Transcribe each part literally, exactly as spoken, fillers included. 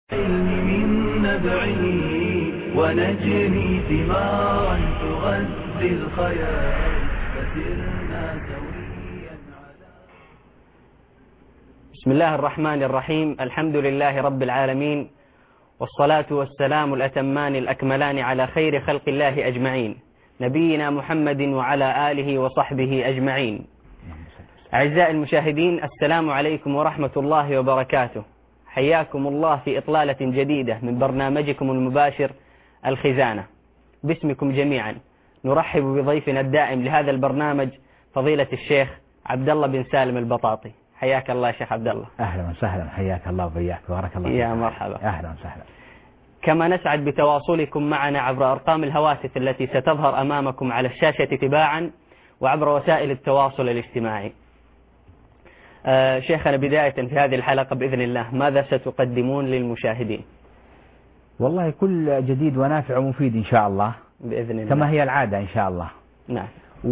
من نبعه ونجني ثمارا تغذي الخيال فسرنا سويا على. بسم الله الرحمن الرحيم. الحمد لله رب العالمين، والصلاة والسلام الأتمان الأكملان على خير خلق الله أجمعين، نبينا محمد وعلى آله وصحبه أجمعين. أعزائي المشاهدين، السلام عليكم ورحمة الله وبركاته. حياكم الله في إطلالة جديدة من برنامجكم المباشر الخزانة. باسمكم جميعا نرحب بضيفنا الدائم لهذا البرنامج فضيلة الشيخ عبد الله بن سالم البطاطي. حياك الله شيخ عبد الله. أهلا وسهلا، حياك الله وبياك، بارك الله يا مرحبا. أهلا وسهلا. كما نسعد بتواصلكم معنا عبر أرقام الهواتف التي ستظهر أمامكم على الشاشة تباعا وعبر وسائل التواصل الاجتماعي. آه شيخنا، بداية في هذه الحلقة بإذن الله ماذا ستقدمون للمشاهدين؟ والله كل جديد ونافع ومفيد إن شاء الله بإذن الله كما هي العادة إن شاء الله. نعم.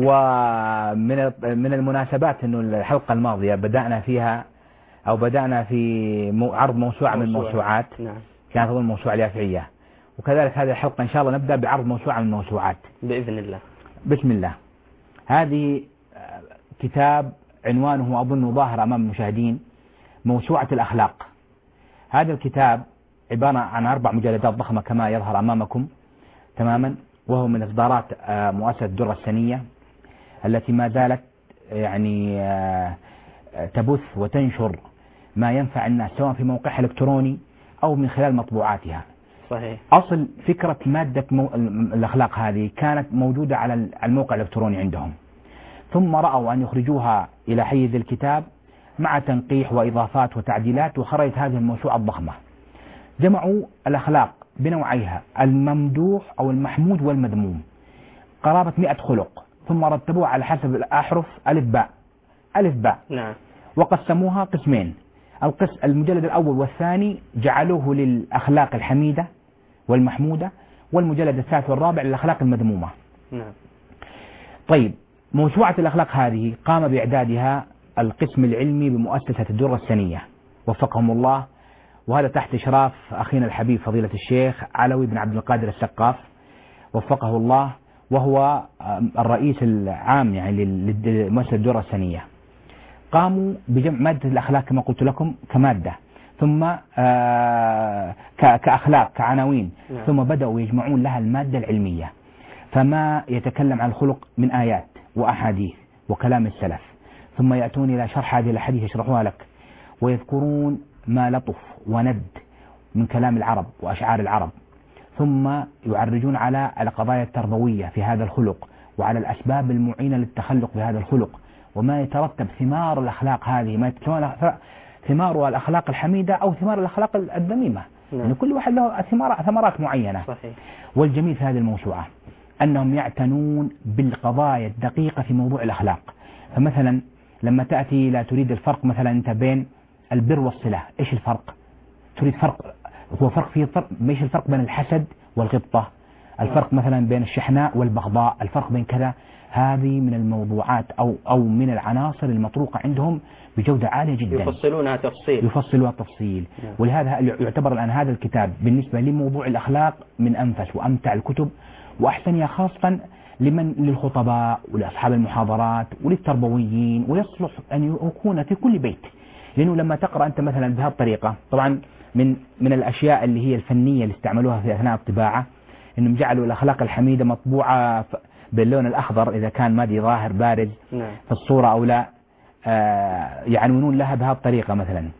ومن من المناسبات أنه الحلقة الماضية بدأنا فيها أو بدأنا في عرض موسوعة من الموسوعات. نعم. كانت أظن موسوعة اليافعية، وكذلك هذه الحلقة إن شاء الله نبدأ بعرض موسوعة من الموسوعات بإذن الله. بسم الله. هذه كتاب عنوانه أظن ظاهر أمام المشاهدين، موسوعة الأخلاق. هذا الكتاب عبارة عن أربع مجلدات ضخمة كما يظهر أمامكم تماما، وهو من إصدارات مؤسسة الدرة السنية التي ما زالت يعني تبث وتنشر ما ينفع الناس سواء في موقعها الإلكتروني أو من خلال مطبوعاتها. صحيح. أصل فكرة مادة الأخلاق هذه كانت موجودة على الموقع الإلكتروني عندهم، ثم رأوا أن يخرجوها إلى حيز الكتاب مع تنقيح وإضافات وتعديلات، وخرجت هذه الموسوعة الضخمة. جمعوا الأخلاق بنوعيها، الممدوح أو المحمود والمذموم، قرابة مئة خلق، ثم رتبوها على حسب الأحرف ألف باء ألف باء. نعم. وقسموها قسمين، القسم المجلد الأول والثاني جعلوه للأخلاق الحميدة والمحمودة، والمجلد الثالث والرابع للأخلاق المذمومة. نعم. طيب، موسوعة الأخلاق هذه قام بإعدادها القسم العلمي بمؤسسة الدرة السنية وفقهم الله، وهذا تحت إشراف أخينا الحبيب فضيلة الشيخ علوي بن عبد القادر السقاف وفقه الله، وهو الرئيس العام يعني لمؤسسة الدرة السنية. قاموا بجمع مادة الأخلاق كما قلت لكم كمادة، ثم كأخلاق كعناوين، ثم بدأوا يجمعون لها المادة العلمية، فما يتكلم عن الخلق من آيات وأحاديث وكلام السلف، ثم يأتون إلى شرح هذه الأحاديث يشرحوها لك، ويذكرون ما لطف وند من كلام العرب وأشعار العرب، ثم يعرجون على القضايا التربوية في هذا الخلق وعلى الأسباب المعينة للتخلق بهذا الخلق، وما يترتب ثمار الأخلاق هذه، ما ثمار الأخلاق الحميدة أو ثمار الأخلاق الذميمة. نعم. يعني كل واحد له ثمرات معينة. صحيح. والجميل في هذه الموسوعة أنهم يعتنون بالقضايا الدقيقة في موضوع الأخلاق. فمثلا لما تأتي لا تريد الفرق مثلا أنت بين البر والصلة، إيش الفرق؟ تريد فرق، هو فرق فيه فرق، إيش الفرق بين الحسد والغبطة؟ الفرق مثلا بين الشحناء والبغضاء، الفرق بين كذا. هذه من الموضوعات أو أو من العناصر المطروقة عندهم بجودة عالية جدا، يفصلونها تفصيل يفصلوها تفصيل. ولهذا يعتبر الآن هذا الكتاب بالنسبة لموضوع الأخلاق من أنفس وأمتع الكتب وأحسنها، خاصة لمن للخطباء ولأصحاب المحاضرات وللتربويين، ويصلح أن يكون في كل بيت. لأنه لما تقرأ أنت مثلا بهذه الطريقة، طبعا من من الأشياء اللي هي الفنية اللي استعملوها في أثناء الطباعة إنهم جعلوا الأخلاق الحميدة مطبوعة باللون الأخضر إذا كان مادي ظاهر بارز نعم. في الصورة أو لا، آه يعنونون لها بهذه الطريقة مثلا.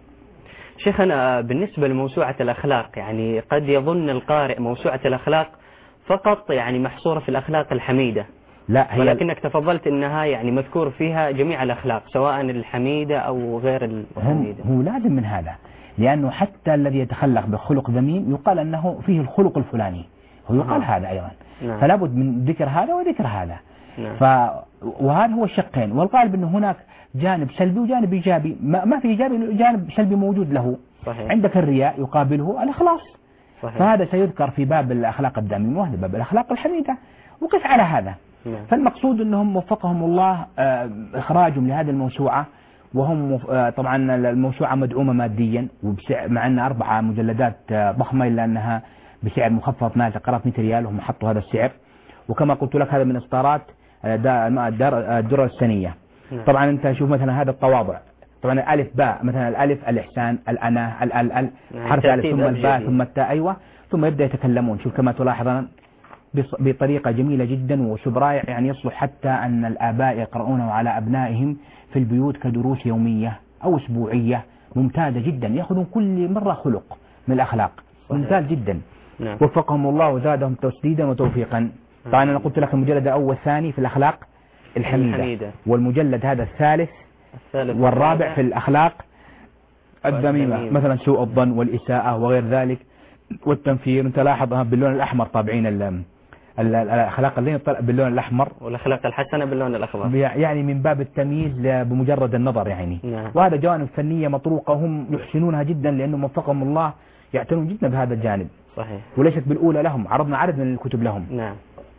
شيخنا، بالنسبة لموسوعة الأخلاق، يعني قد يظن القارئ موسوعة الأخلاق فقط يعني محصورة في الأخلاق الحميدة، لا، هي ولكنك تفضلت أنها يعني مذكور فيها جميع الأخلاق سواء الحميدة أو غير الحميدة. هو لازم من هذا، لأنه حتى الذي يتخلق بخلق ذميم يقال أنه فيه الخلق الفلاني، هو يقال آه. هذا أيضا. نعم. فلا بد من ذكر هذا وذكر هذا. نعم. ف... وهذا هو الشقين، والغالب أنه هناك جانب سلبي وجانب إيجابي، ما, ما في إيجابي جانب سلبي موجود له. صحيح. عندك الرياء يقابله الإخلاص. صحيح. فهذا سيذكر في باب الأخلاق الذميمة وهذا باب الأخلاق الحميدة، وقف على هذا. نعم. فالمقصود أنهم وفقهم الله إخراجهم لهذه الموسوعة وهم طبعا الموسوعة مدعومة ماديا وبسعر، مع أن أربعة مجلدات ضخمة إلا أنها بسعر مخفض ما تقرب مئة ريال، وهم حطوا هذا السعر. وكما قلت لك هذا من إصدارات الدرر السنية. طبعا أنت شوف مثلا هذا التواضع، طبعا الألف باء، مثلا الألف الإحسان، الأنا، ال ال حرف الألف ثم الباء ثم التاء، أيوة، ثم يبدأ يتكلمون. شوف كما تلاحظ بطريقة جميلة جدا وأسلوب رائع، يعني يصلح حتى أن الآباء يقرؤونه على أبنائهم في البيوت كدروس يومية أو أسبوعية، ممتازة جدا، يأخذون كل مرة خلق من الأخلاق، ممتاز جدا. نعم. وفقهم الله وزادهم تسديدا وتوفيقا. طبعا أنا قلت لك المجلد الأول والثاني في الأخلاق الحميدة, الحميدة. والمجلد هذا الثالث, الثالث والرابع في الأخلاق الذميمة، مثلا سوء الظن والإساءة وغير ذلك والتنفير. انت لاحظها باللون الأحمر طابعين الأخلاق اللين باللون الأحمر، والأخلاق الحسنة باللون الأخضر، يعني من باب التمييز بمجرد النظر يعني. نعم. وهذا جوانب فنية مطروقة هم يحسنونها جدا، لأنه وفقهم الله يعتنون جدا بهذا الجانب. صحيح. وليست بالأولى لهم، عرضنا عدد من الكتب لهم. نعم.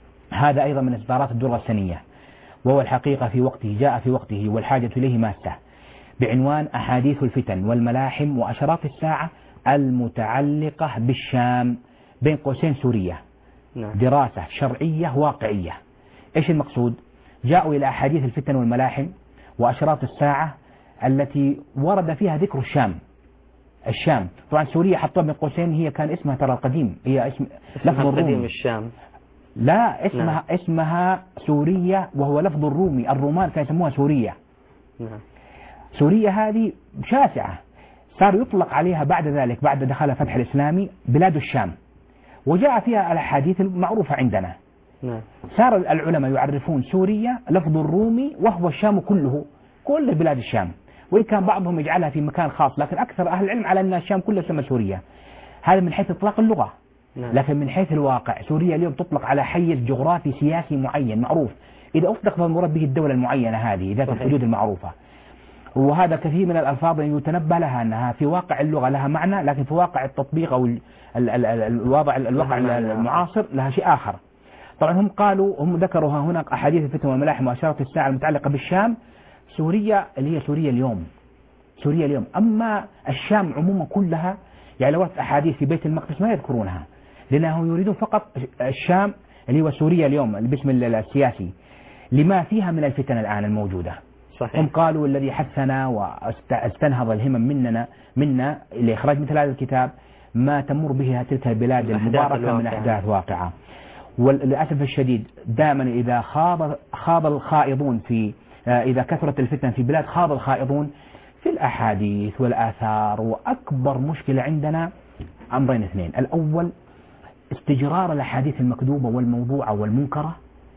هذا أيضا من إصدارات الدرة السنية، وهو الحقيقة في وقته، جاء في وقته والحاجة إليه ماسة، بعنوان أحاديث الفتن والملاحم وأشراط الساعة المتعلقة بالشام بين قوسين سوريا. نعم. دراسة شرعية واقعية. إيش المقصود؟ جاءوا إلى أحاديث الفتن والملاحم وأشراط الساعة التي ورد فيها ذكر الشام. الشام طبعا سوريا حطوها بين قوسين، هي كان اسمها ترى القديم، هي اسم لفظ الرومي الشام، لا اسمها نعم. اسمها سوريا، وهو لفظ الرومي، الرومان كانوا يسموها سوريا. نعم. سوريا هذه شاسعة، صار يطلق عليها بعد ذلك بعد دخل الفتح الإسلامي بلاد الشام، وجاء فيها الأحاديث المعروفة عندنا. نعم. صار العلماء يعرفون سوريا لفظ الرومي وهو الشام كله، كل بلاد الشام، وإن كان بعضهم يجعلها في مكان خاص، لكن أكثر أهل العلم على أن الشام كله يسمى سوريا. هذا من حيث إطلاق اللغة. نعم. لكن من حيث الواقع سوريا اليوم تطلق على حيز جغرافي سياسي معين معروف، إذا أطلق فالمراد به الدولة المعينة هذه ذات الحدود المعروفة. وهذا كثير من الألفاظ يتنبه لها أنها في واقع اللغة لها معنى، لكن في واقع التطبيق أو الوضع الواقع المعاصر لها شيء آخر. طبعا هم قالوا، هم ذكروا هناك أحاديث الفتن والملاحم وأشارة الساعة المتعلقة بالشام، سوريا اللي هي سوريا اليوم، سوريا اليوم. أما الشام عموما كلها يعني لو أحاديث في بيت المقدس ما يذكرونها، لأنهم يريدون فقط الشام اللي هو سوريا اليوم باسم السياسي لما فيها من الفتن الآن الموجودة. صحيح. هم قالوا الذي حثنا واستنهض الهمم مننا منا لإخراج مثل هذا الكتاب ما تمر به تلك البلاد المباركة من أحداث واقعة. وللأسف الشديد دائما إذا خاض خاض الخائضون في إذا كثرت الفتن في بلاد خاض الخائضون في الأحاديث والآثار. وأكبر مشكلة عندنا أمرين اثنين: الأول استجرار الأحاديث المكذوبة والموضوعة والمنكرة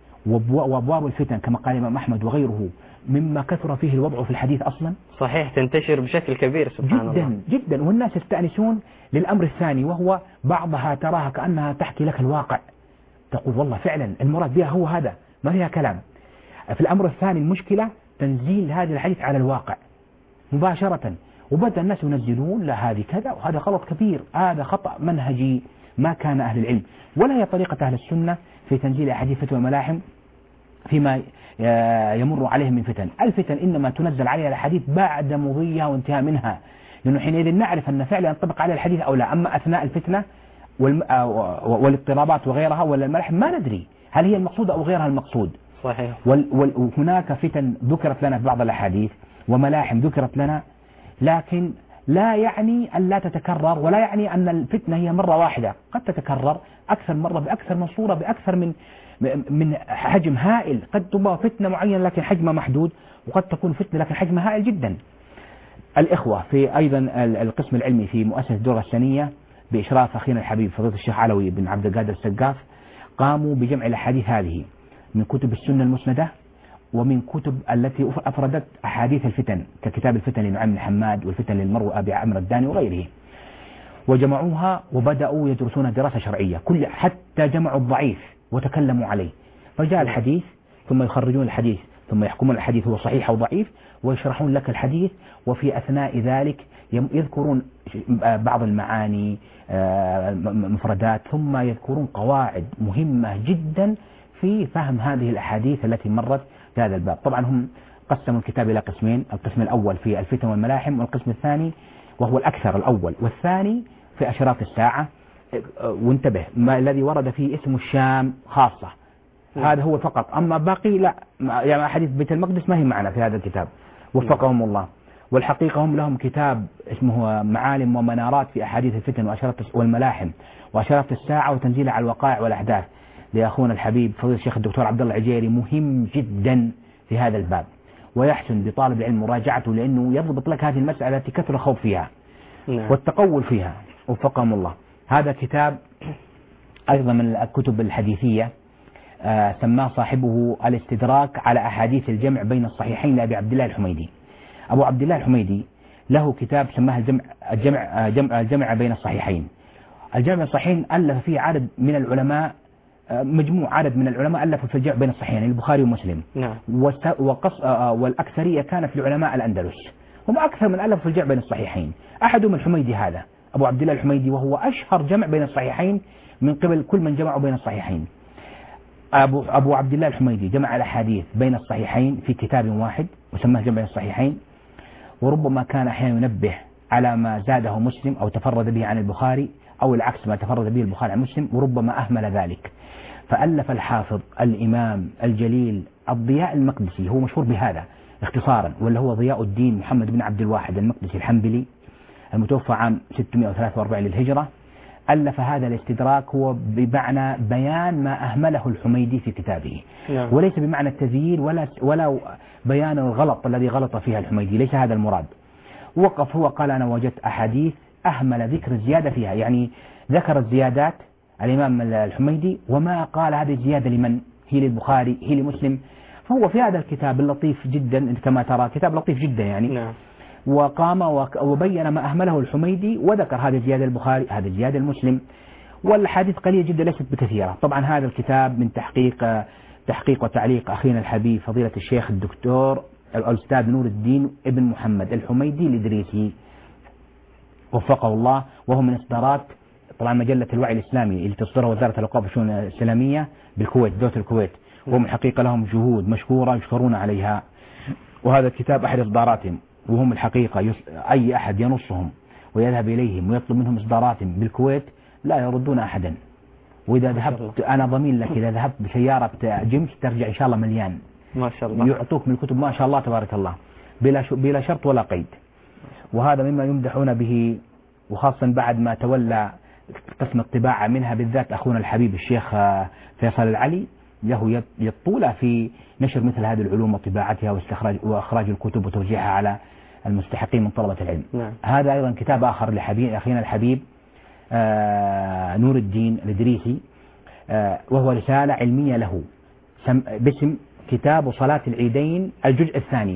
وأبواب الفتن كما قال الإمام أحمد وغيره مما كثر فيه الوضع في الحديث أصلا. صحيح، تنتشر بشكل كبير سبحان جدا الله جدا جدا. والناس يستأنسون للأمر الثاني، وهو بعضها تراها كأنها تحكي لك الواقع، تقول والله فعلا المراد بها هو هذا، ما فيها كلام. في الأمر الثاني المشكلة تنزيل هذه الحديث على الواقع مباشرة، وبدأ الناس ينزلون لا هذه كذا، وهذا غلط كبير، هذا خطأ منهجي ما كان أهل العلم ولا هي طريقة أهل السنة في تنزيل أحاديث فتوى الملاحم فيما يمر عليهم من فتن. الفتن إنما تنزل عليها الحديث بعد مضيها وانتهاء منها، لأنه حينئذ نعرف أن فعلا ينطبق عليه الحديث أو لا. أما أثناء الفتنة والاضطرابات وغيرها ولا الملاحم ما ندري هل هي المقصود أو غيرها المقصود. صحيح. وهناك فتن ذكرت لنا في بعض الأحاديث وملاحم ذكرت لنا، لكن لا يعني أن لا تتكرر، ولا يعني أن الفتنة هي مرة واحدة، قد تتكرر أكثر مرة بأكثر من صورة بأكثر من من حجم هائل. قد تبقى فتنة معينة لكن حجمها محدود، وقد تكون فتنة لكن حجمها هائل جدا. الإخوة في أيضا القسم العلمي في مؤسسة الدرة السنية بإشراف أخينا الحبيب فضيلة الشيخ علوي بن عبد القادر السقاف قاموا بجمع الأحاديث هذه من كتب السنة المسندة ومن كتب التي أفردت أحاديث الفتن ككتاب الفتن لنعيم بن حماد والفتن للمروءة بعمر الداني وغيره، وجمعوها وبدأوا يدرسون دراسة شرعية كل حتى جمعوا الضعيف وتكلموا عليه. فجاء الحديث ثم يخرجون الحديث ثم يحكمون الحديث هو صحيح أو ضعيف ويشرحون لك الحديث، وفي أثناء ذلك يذكرون بعض المعاني مفردات، ثم يذكرون قواعد مهمة جدا في فهم هذه الأحاديث التي مرت في هذا الباب. طبعا هم قسموا الكتاب إلى قسمين، القسم الأول في الفتن والملاحم، والقسم الثاني وهو الأكثر الأول والثاني في أشراط الساعة. وانتبه، ما الذي ورد فيه اسم الشام خاصة هذا هو فقط، أما باقي لا، يعني أحاديث بيت المقدس ما هي معنا في هذا الكتاب وفقهم الله. والحقيقة هم لهم كتاب اسمه معالم ومنارات في أحاديث الفتن وأشراط والملاحم وأشراط الساعة وتنزيل على الوقائع والأحداث لأخونا الحبيب فضيلة الشيخ الدكتور عبد الله العجيري، مهم جدا في هذا الباب، ويحسن بطالب العلم مراجعته لأنه يضبط لك هذه المسألة التي كثر الخوف فيها والتقول فيها وفقهم الله. هذا كتاب أيضا من الكتب الحديثية، آه سماه صاحبه الاستدراك على أحاديث الجمع بين الصحيحين لأبي عبد الله الحميدي. أبو عبد الله الحميدي له كتاب سماه الجمع, الجمع, الجمع, الجمع بين الصحيحين. الجمع بين الصحيحين ألف فيه عدد من العلماء، آه مجموع عدد من العلماء ألفوا في الجمع بين الصحيحين البخاري ومسلم. نعم. وقص آه والأكثرية كانت لعلماء الأندلس، هم أكثر من ألف في الجمع بين الصحيحين. أحدهم الحميدي هذا أبو عبد الله الحميدي، وهو أشهر جمع بين الصحيحين من قبل كل من جمعوا بين الصحيحين. أبو, أبو عبد الله الحميدي جمع الأحاديث بين الصحيحين في كتاب واحد وسماه جمع بين الصحيحين، وربما كان أحيانا ينبه على ما زاده مسلم أو تفرد به عن البخاري، أو العكس ما تفرد به البخاري عن مسلم، وربما أهمل ذلك. فألف الحافظ الإمام الجليل الضياء المقدسي، هو مشهور بهذا اختصارا، واللي هو ضياء الدين محمد بن عبد الواحد المقدسي الحنبلي المتوفى عام ستمائة وثلاثة وأربعين للهجرة. ألف هذا الاستدراك هو بمعنى بيان ما أهمله الحميدي في كتابه، نعم. وليس بمعنى التزيين ولا ولا بيان الغلط الذي غلط فيها الحميدي، ليس هذا المراد. وقف هو قال أنا وجدت أحاديث أهمل ذكر الزيادة فيها، يعني ذكر الزيادات الإمام الحميدي وما قال هذه الزيادة لمن هي للبخاري هي لمسلم. فهو في هذا الكتاب اللطيف جدا كما ترى، كتاب لطيف جدا يعني، نعم. وقام وبين ما أهمله الحميدي وذكر هذه الزيادة البخاري هذه الزيادة المسلم، والحديث قليل جدا ليست بكثيرة. طبعا هذا الكتاب من تحقيق تحقيق وتعليق أخينا الحبيب فضيلة الشيخ الدكتور الأستاذ نور الدين ابن محمد الحميدي الإدريسي وفقه الله، وهو من إصدارات طبعا مجلة الوعي الإسلامي اللي تصدرها وزارة الأوقاف والشؤون الإسلامية بالكويت، دولة الكويت، وهم حقيقة لهم جهود مشكورة يشكرون عليها. وهذا الكتاب أحد إصداراتهم، وهم الحقيقة يس... أي أحد ينصهم ويذهب إليهم ويطلب منهم إصداراتهم بالكويت لا يردون أحدا. وإذا ذهبت أنا ضمين لك إذا ذهبت بسيارة جيمس ترجع إن شاء الله مليان ما شاء الله، يعطوك من الكتب ما شاء الله تبارك الله بلا ش... بلا شرط ولا قيد. وهذا مما يمدحون به، وخاصة بعد ما تولى قسم الطباعة منها بالذات أخونا الحبيب الشيخ فيصل العلي، له يطول في نشر مثل هذه العلوم وطباعتها واستخراج وإخراج الكتب وتوزيعها على المستحقين من طلبة العلم. نعم. هذا أيضا كتاب آخر لحبيب أخينا الحبيب آه نور الدين الإدريسي، آه وهو رسالة علمية له باسم كتاب صلاة العيدين الجزء الثاني.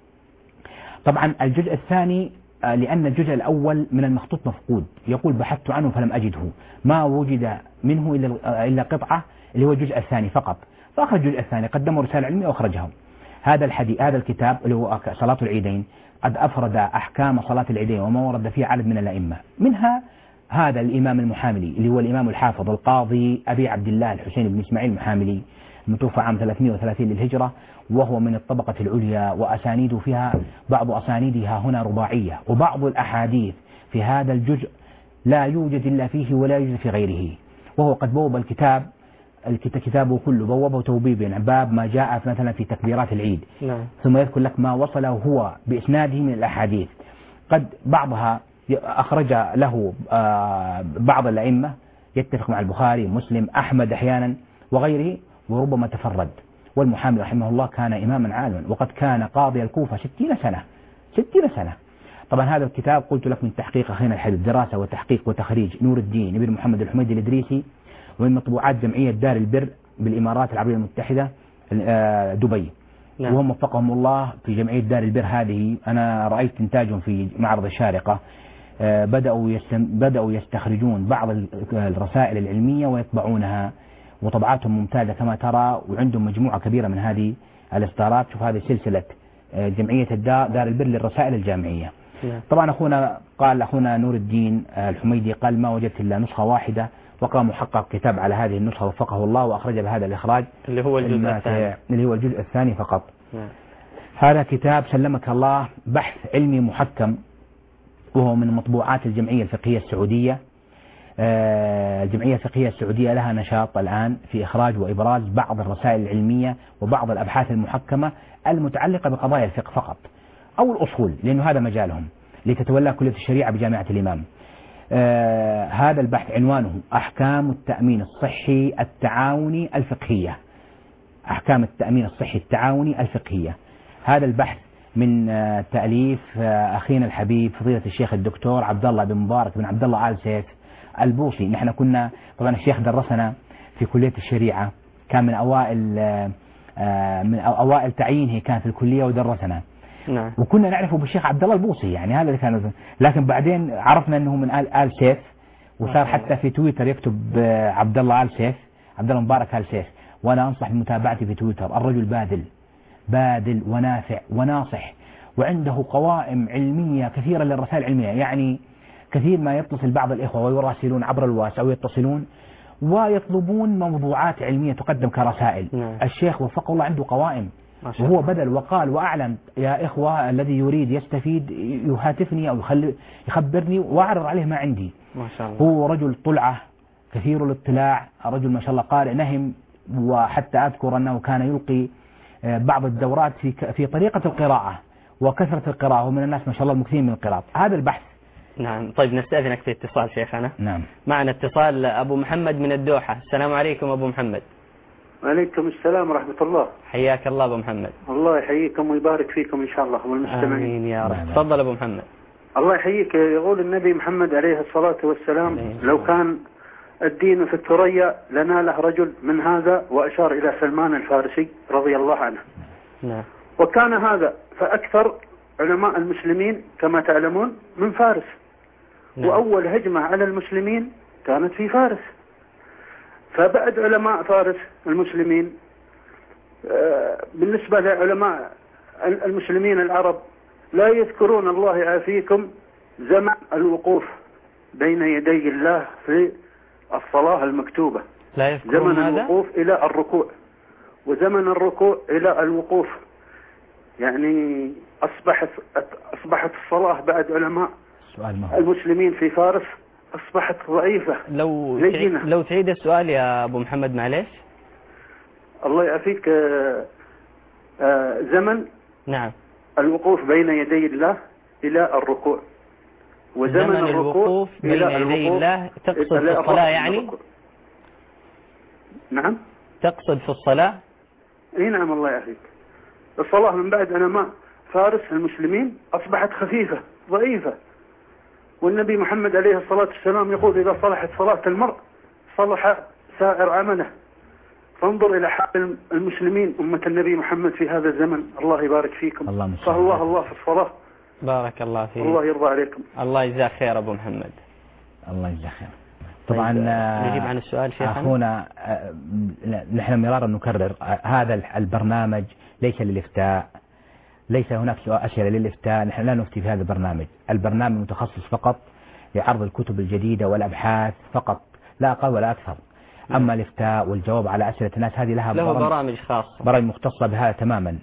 طبعا الجزء الثاني آه لأن الجزء الأول من المخطوط مفقود، يقول بحثت عنه فلم أجده، ما وجد منه إلا إلا قطعة اللي هو الجزء الثاني فقط، فأخرج الجزء الثاني قدموا رسالة علمية وأخرجه. هذا الحديث هذا الكتاب اللي هو صلاة العيدين قد أفرد أحكام صلاة العيدين وما ورد فيه عدد من الأئمة، منها هذا الإمام المحاملي اللي هو الإمام الحافظ القاضي أبي عبد الله الحسين بن إسماعيل المحاملي المتوفى عام ثلاثمائة وثلاثين للهجرة، وهو من الطبقة العليا، وأسانيد فيها بعض أسانيدها هنا رباعية، وبعض الأحاديث في هذا الجزء لا يوجد إلا فيه ولا يوجد في غيره. وهو قد بوب الكتاب الكتاب كله بوبه توبيبا، باب ما جاء مثلا في تكبيرات العيد، نعم. ثم يذكر لك ما وصله هو بإسناده من الأحاديث، قد بعضها أخرج له بعض الأئمة يتفق مع البخاري مسلم أحمد أحيانا وغيره، وربما تفرد. والمحامي رحمه الله كان إماما عالما، وقد كان قاضي الكوفة ستين سنة ستين سنة. طبعا هذا الكتاب قلت لك من تحقيق أخينا الحبيب، دراسة وتحقيق وتخريج نور الدين ابن محمد الحميدي الإدريسي، ومن مطبوعات جمعية دار البر بالإمارات العربية المتحدة دبي، نعم. وهم وفقهم الله في جمعية دار البر هذه أنا رأيت إنتاجهم في معرض الشارقة، بدأوا بدأوا يستخرجون بعض الرسائل العلمية ويطبعونها، وطبعاتهم ممتازة كما ترى، وعندهم مجموعة كبيرة من هذه الإصدارات. شوف هذه سلسلة جمعية الدار دار البر للرسائل الجامعية. طبعا أخونا قال أخونا نور الدين الحميدي قال ما وجدت إلا نسخة واحدة، وقام محقق كتاب على هذه النسخة وفقه الله، وأخرج بهذا الإخراج اللي هو الجزء الثاني اللي هو الجزء الثاني فقط. هذا كتاب سلمك الله بحث علمي محكم، وهو من مطبوعات الجمعية الفقهية السعودية. الجمعية الفقهية السعودية لها نشاط الآن في إخراج وإبراز بعض الرسائل العلمية وبعض الأبحاث المحكمة المتعلقة بقضايا الفقه فقط أو الأصول، لأنه هذا مجالهم، لتتولى كلية الشريعة بجامعة الإمام. آه هذا البحث عنوانه أحكام التأمين الصحي التعاوني الفقهية. أحكام التأمين الصحي التعاوني الفقهية. هذا البحث من آه تأليف آه أخينا الحبيب فضيلة الشيخ الدكتور عبد الله بن مبارك بن عبد الله آل سيف البوصي. نحن كنا طبعا الشيخ درسنا في كلية الشريعة، كان من أوائل آه من أوائل تعيينه كان في الكلية ودرسنا. نعم. وكنا نعرفه بالشيخ عبد الله البوصي، يعني هذا اللي كان، لكن بعدين عرفنا انه من آل, آل سيف، وصار حتى في تويتر يكتب عبد الله آل سيف، عبد الله مبارك آل سيف. وانا انصح بمتابعته في تويتر. الرجل باذل باذل ونافع وناصح، وعنده قوائم علمية كثيرة للرسائل العلمية. يعني كثير ما يتصل بعض الإخوة ويراسلون عبر الواتس أو يتصلون ويطلبون موضوعات علمية تقدم كرسائل. نعم. الشيخ وفقه الله عنده قوائم، وهو بدل وقال وأعلن يا إخوة الذي يريد يستفيد يهاتفني أو يخبرني وأعرض عليه ما عندي. ما شاء الله. هو رجل طلعة كثير الاطلاع، رجل ما شاء الله قارئ نهم، وحتى أذكر أنه كان يلقي بعض الدورات في في طريقة القراءة وكثرة القراءة، ومن الناس ما شاء الله المكثرين من القراءة. هذا البحث. نعم. طيب نستأذنك في اتصال شيخنا. نعم. معنا اتصال أبو محمد من الدوحة. السلام عليكم أبو محمد. وعليكم السلام ورحمة الله. حياك الله أبو محمد. الله يحييكم ويبارك فيكم إن شاء الله والمستمعين. آمين يا رب. تفضل أبو محمد. الله يحييك. يقول النبي محمد عليه الصلاة والسلام لو كان الدين في الثريا لناله رجل من هذا، وأشار إلى سلمان الفارسي رضي الله عنه. نعم. وكان هذا فأكثر علماء المسلمين كما تعلمون من فارس. نعم. وأول هجمة على المسلمين كانت في فارس. فبعد علماء فارس المسلمين بالنسبة لعلماء المسلمين العرب لا يذكرون الله يعافيكم زمن الوقوف بين يدي الله في الصلاة المكتوبة، لا يذكرون زمن هذا؟ الوقوف إلى الركوع، وزمن الركوع إلى الوقوف. يعني أصبحت أصبحت الصلاة بعد علماء المسلمين في فارس أصبحت ضعيفة. لو تعيد لو تعيد السؤال يا أبو محمد معليش. الله يعافيك. زمن نعم الوقوف بين يدي الله إلى الركوع، وزمن زمن الركوع الوقوف بين يدي الله. تقصد في الصلاة يعني؟ نعم. تقصد في الصلاة؟ اي نعم. الله يعافيك. الصلاة من بعد علماء فارس المسلمين أصبحت خفيفة ضعيفة، والنبي محمد عليه الصلاة والسلام يقول إذا صلحت صلاة المرء صلح سائر عمله. فانظر إلى حال المسلمين أمة النبي محمد في هذا الزمن. الله يبارك فيكم. الله فالله الله في الصلاة. بارك الله فيك. الله يرضى عليكم. الله يجزاك خير أبو محمد. الله يجزاك خير. طبعا نجيب عن السؤال شيخنا. أخونا نحن مرارا نكرر هذا البرنامج ليس للإفتاء، ليس هناك أسئلة للإفتاء. نحن لا نفتي في هذا البرنامج. البرنامج متخصص فقط لعرض الكتب الجديدة والأبحاث فقط، لا أقل ولا أكثر. أما الإفتاء والجواب على أسئلة الناس هذه لها له برامج خاصة، برامج مختصة بهذا تماما.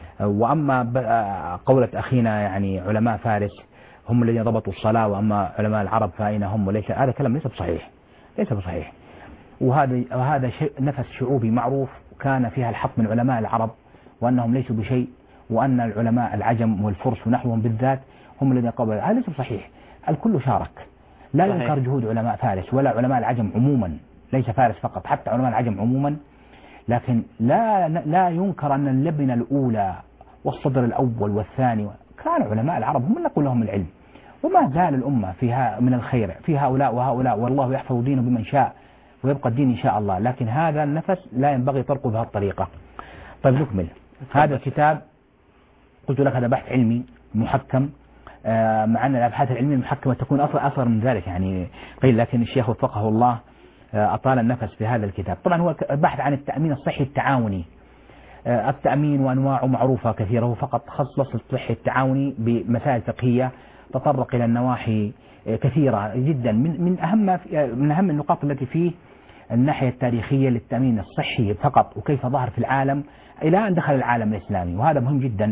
وأما قولة أخينا يعني علماء فارس هم الذين ضبطوا الصلاة، وأما علماء العرب فأين هم، وليس هذا كلام ليس بصحيح، ليس بصحيح. وهذا وهذا شيء نفس شعوبي معروف كان فيها الحق من علماء العرب وأنهم ليسوا بشيء، وأن العلماء العجم والفرس ونحوهم بالذات هم الذين قبلوا. هذا ليس بصحيح. الكل شارك. لا ينكر جهود علماء فارس ولا علماء العجم عموما، ليس فارس فقط، حتى علماء العجم عموما. لكن لا لا ينكر أن اللبنة الأولى والصدر الأول والثاني كانوا علماء العرب هم نقول لهم العلم، وما زال الأمة فيها من الخير في هؤلاء وهؤلاء، والله يحفظ دينه بمن شاء ويبقى الدين إن شاء الله. لكن هذا النفس لا ينبغي تركه بهذه الطريقة. طيب نكمل. هذا الكتاب قلت لك هذا بحث علمي محكم، مع أن الأبحاث العلمية المحكمة تكون أصغر أصغر من ذلك يعني قيل، لكن الشيخ وفقه الله أطال النفس في هذا الكتاب. طبعا هو بحث عن التأمين الصحي التعاوني. التأمين وأنواعه معروفة كثيرة، هو فقط خصص الصحي التعاوني بمسائل فقهية تطرق إلى النواحي كثيرة جدا. من من أهم من أهم النقاط التي فيه الناحية التاريخية للتأمين الصحي فقط، وكيف ظهر في العالم إلى أن دخل العالم الإسلامي، وهذا مهم جدا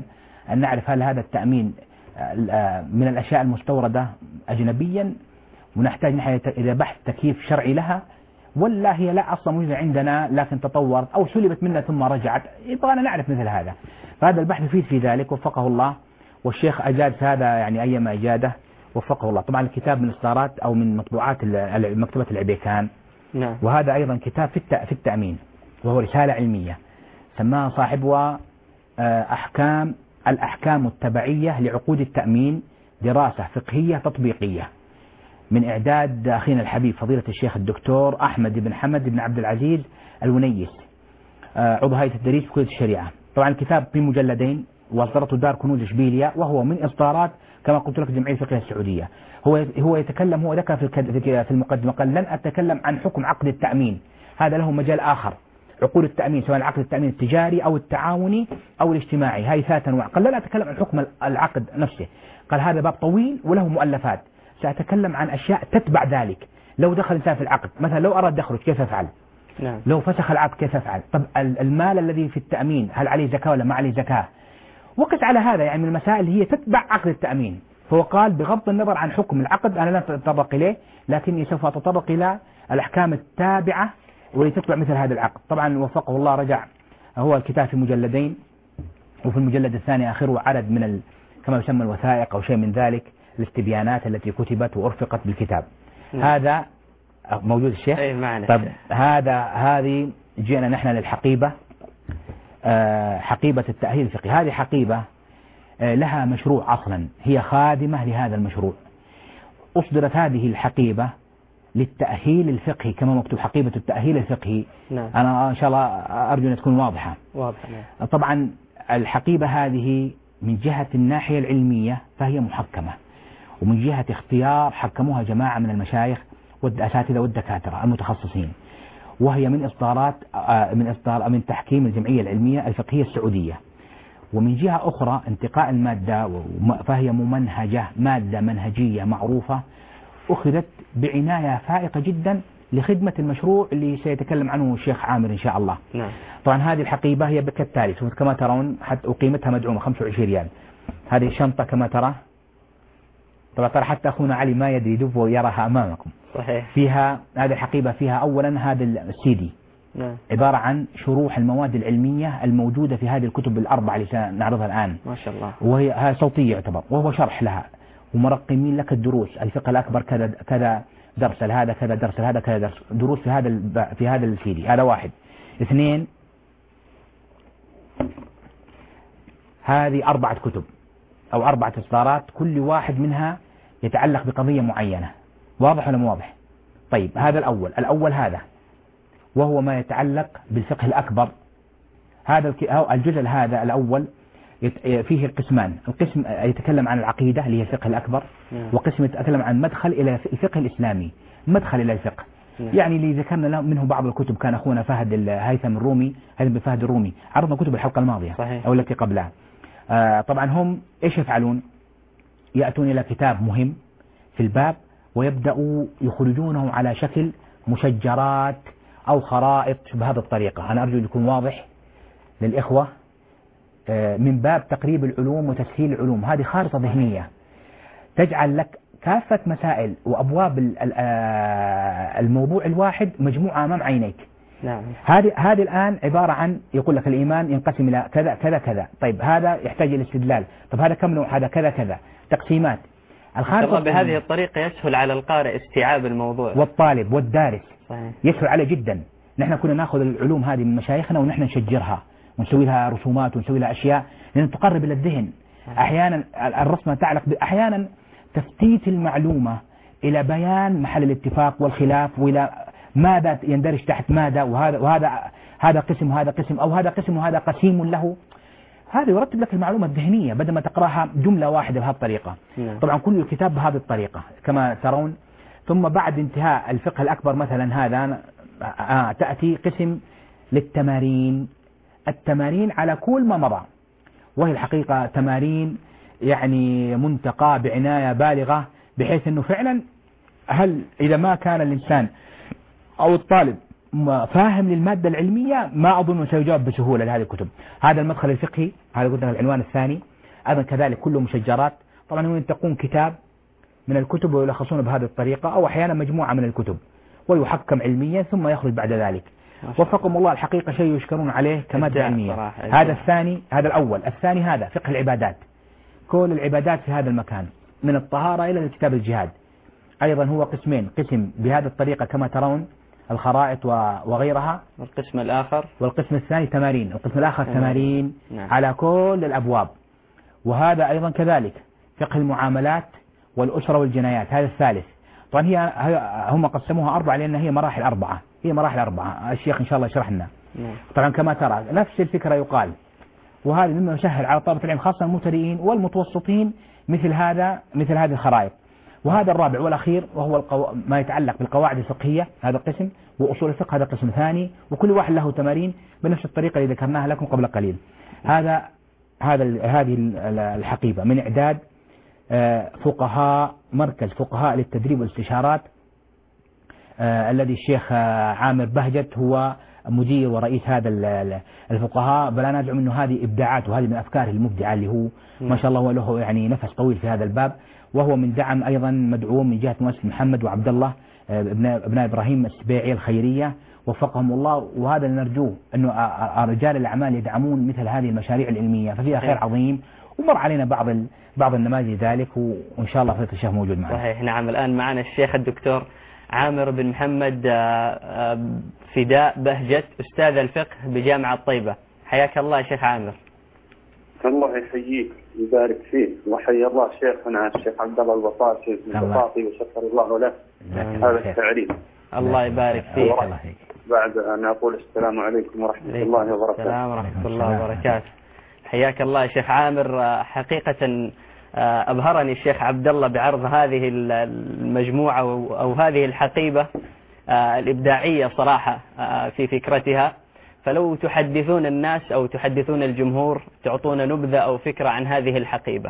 أن نعرف هل هذا التأمين من الأشياء المستوردة أجنبيا ونحتاج نحن إلى بحث تكييف شرعي لها، ولا هي لا أصلا موجودة عندنا لكن تطورت أو سلبت منا ثم رجعت. يبغانا نعرف مثل هذا. فهذا البحث يفيد في ذلك وفقه الله، والشيخ أجاد في هذا يعني أيما إجادة وفقه الله. طبعا الكتاب من إصدارات أو من مطبوعات مكتبة العبيكان. نعم. وهذا أيضا كتاب في في التأمين، وهو رسالة علمية سماها صاحبها أحكام الأحكام التبعية لعقود التأمين، دراسة فقهية تطبيقية، من إعداد أخينا الحبيب فضيلة الشيخ الدكتور أحمد بن حمد بن عبد العزيز الونيس، عضو هيئة التدريس في كلية الشريعة. طبعا الكتاب في مجلدين وأصدرته دار كنوز إشبيلية، وهو من إصدارات كما قلت لك الجمعية الفقهية السعودية. هو هو يتكلم هو ذكر في في المقدمة قال لن أتكلم عن حكم عقد التأمين، هذا له مجال آخر. عقود التأمين سواء عقد التأمين التجاري أو التعاوني أو الاجتماعي، هاي ثلاث أنواع. قال لن أتكلم عن حكم العقد نفسه، قال هذا باب طويل وله مؤلفات، سأتكلم عن أشياء تتبع ذلك. لو دخل إنسان في العقد مثلا، لو أراد يخرج كيف يفعل؟ نعم. لو فسخ العقد كيف يفعل؟ طب المال الذي في التأمين هل عليه زكاة ولا ما عليه زكاة؟ وقس على هذا يعني من المسائل هي تتبع عقد التأمين. فهو قال بغض النظر عن حكم العقد أنا لن أتطرق إليه، لكني سوف أتطرق إلى الأحكام التابعة والتي تتبع مثل هذا العقد. طبعا وفقه الله رجع هو الكتاب في مجلدين، وفي المجلد الثاني آخره عدد من ال... كما يسمى الوثائق أو شيء من ذلك، الاستبيانات التي كتبت وأرفقت بالكتاب. م. هذا موجود الشيخ؟ أي معنا. طب هذا هذه جئنا نحن للحقيبة، أه حقيبة التأهيل الفقهي. هذه حقيبة أه لها مشروع أصلا، هي خادمة لهذا المشروع. أصدرت هذه الحقيبة للتأهيل الفقهي كما مكتوب حقيبة التأهيل الفقهي. نعم. أنا إن شاء الله أرجو أن تكون واضحة. واضحة. نعم. طبعا الحقيبة هذه من جهة الناحية العلمية فهي محكمة، ومن جهة اختيار حكموها جماعة من المشايخ والأساتذة والدكاترة المتخصصين، وهي من إصدارات من إصدار من تحكيم الجمعية العلمية الفقهية السعودية. ومن جهة أخرى انتقاء المادة فهي ممنهجة، مادة منهجية معروفة أخذت بعناية فائقة جدا لخدمة المشروع اللي سيتكلم عنه الشيخ عامر إن شاء الله. نعم. طبعا هذه الحقيبة هي كالتالي كما ترون، حتى وقيمتها مدعومة خمسة وعشرين ريال. هذه الشنطة كما ترى، طبعا ترى حتى أخونا علي ما يدري دب ويراها أمامكم. صحيح. فيها هذه الحقيبة فيها أولا هذا السيدي. نعم. عبارة عن شروح المواد العلمية الموجودة في هذه الكتب الأربعة اللي سنعرضها الآن. ما شاء الله. وهي صوتية يعتبر، وهو شرح لها، ومرقمين لك الدروس، الفقه الأكبر كذا كذا درس، هذا كذا درس، هذا كذا درس، دروس في هذا في هذا السيدي. هذا واحد. اثنين، هذه أربعة كتب أو أربعة إصدارات، كل واحد منها يتعلق بقضية معينة. واضح ولا مو واضح؟ طيب هذا الأول الأول هذا وهو ما يتعلق بالفقه الأكبر. هذا الجزء هذا الأول فيه القسمان، القسم يتكلم عن العقيدة اللي هي الفقه الأكبر، وقسم يتكلم عن مدخل إلى الفقه الإسلامي، مدخل إلى الفقه. يعني اللي ذكرنا منه بعض الكتب كان أخونا فهد الهيثم الرومي، هيثم بن فهد الرومي، عرضنا كتب الحلقة الماضية. صحيح. أو التي قبلها. آه طبعا هم إيش يفعلون؟ يأتون إلى كتاب مهم في الباب ويبدأوا يخرجونه على شكل مشجرات أو خرائط بهذه الطريقة. أنا أرجو يكون واضح للإخوة، آه من باب تقريب العلوم وتسهيل العلوم. هذه خارطة ذهنية تجعل لك كافة مسائل وأبواب الموضوع الواحد مجموعة أمام عينيك. نعم. هذه هذه الآن عبارة عن يقول لك الإيمان ينقسم إلى كذا كذا كذا. طيب هذا يحتاج إلى استدلال. طب هذا كم نوع؟ هذا كذا كذا. تقسيمات. الخارطة بهذه الطريقة يسهل على القارئ استيعاب الموضوع، والطالب والدارس. صحيح. يسهل عليه جدا. نحن كنا نأخذ العلوم هذه من مشايخنا ونحن نشجرها ونسوي لها رسومات ونسوي لها أشياء لأن تقرب إلى الذهن. أحيانا الرسمة تعلق أحيانا تفتيت المعلومة إلى بيان محل الاتفاق والخلاف، وإلى ماذا يندرج تحت ماذا، وهذا وهذا هذا قسم وهذا قسم، أو هذا قسم وهذا قسيم له. هذا يرتب لك المعلومة الذهنية بدل ما تقرأها جملة واحدة بهذه الطريقة. نعم. طبعا كل الكتاب بهذه الطريقة كما ترون. ثم بعد انتهاء الفقه الأكبر مثلا هذا آه تأتي قسم للتمارين، التمارين على كل ما مضى، وهي الحقيقة تمارين يعني منتقى بعناية بالغة، بحيث أنه فعلا هل إذا ما كان الإنسان أو الطالب فاهم للمادة العلمية ما أظن سيجاوب بسهولة لهذه الكتب. هذا المدخل الفقهي، هذا قلنا العنوان الثاني. أيضا كذلك كله مشجرات. طبعا هم ينتقون كتاب من الكتب ويلخصون بهذه الطريقة، أو أحيانا مجموعة من الكتب ويحكم علميا ثم يخرج بعد ذلك. وفقهم الله الحقيقة شيء يشكرون عليه كمادة علمية. هذا الثاني، هذا الأول. الثاني هذا فقه العبادات، كل العبادات في هذا المكان من الطهارة إلى كتاب الجهاد. أيضا هو قسمين، قسم بهذه الطريقة كما ترون الخرائط وغيرها، والقسم الآخر والقسم الثاني تمارين، والقسم الآخر تمارين نعم. على كل الأبواب. وهذا أيضا كذلك فقه المعاملات والأسرة والجنايات، هذا الثالث. طبعا هي هم قسموها أربعة لأن هي مراحل أربعة، هي مراحل أربعة، الشيخ إن شاء الله يشرح لنا. طبعا كما ترى نفس الفكرة يقال، وهذا مما يسهل على طلبة العلم خاصة المبتدئين والمتوسطين مثل هذا مثل هذه الخرائط. وهذا الرابع والأخير وهو القو... ما يتعلق بالقواعد الفقهية، هذا قسم، وأصول الفقه هذا قسم ثاني، وكل واحد له تمارين بنفس الطريقة اللي ذكرناها لكم قبل قليل. هذا هذا هذه الحقيبة من إعداد فقهاء مركز فقهاء للتدريب والاستشارات، الذي الشيخ عامر بهجت هو مدير ورئيس هذا الفقهاء. بلا نزعم انه هذه ابداعات وهذه من افكاره المبدعه، اللي هو ما شاء الله هو له يعني نفس طويل في هذا الباب. وهو من دعم ايضا مدعوم من جهه مؤسسه محمد وعبد الله ابناء ابناء ابراهيم السبيعي الخيريه، وفقهم الله. وهذا اللي نرجوه انه رجال الاعمال يدعمون مثل هذه المشاريع العلميه، ففيها خير عظيم. ومر علينا بعض بعض النماذج ذلك، وان شاء الله فضيلة الشيخ موجود معنا. صحيح نعم. الان معنا الشيخ الدكتور عامر بن محمد فداء بهجت، أستاذ الفقه بجامعة طيبة. حياك الله يا شيخ عامر. الله يحييك ويبارك فيك، وحيا الله شيخنا الشيخ عبد الله البطاطي البطاطي وشكر الله له هذا التعريف. الله يبارك فيك. بعد أن أقول السلام عليكم ورحمة الله وبركاته. السلام ورحمة الله وبركاته. حياك الله يا شيخ عامر. حقيقة أبهرني الشيخ عبد الله بعرض هذه المجموعة أو هذه الحقيبة الإبداعية صراحة في فكرتها. فلو تحدثون الناس أو تحدثون الجمهور، تعطون نبذة أو فكرة عن هذه الحقيبة.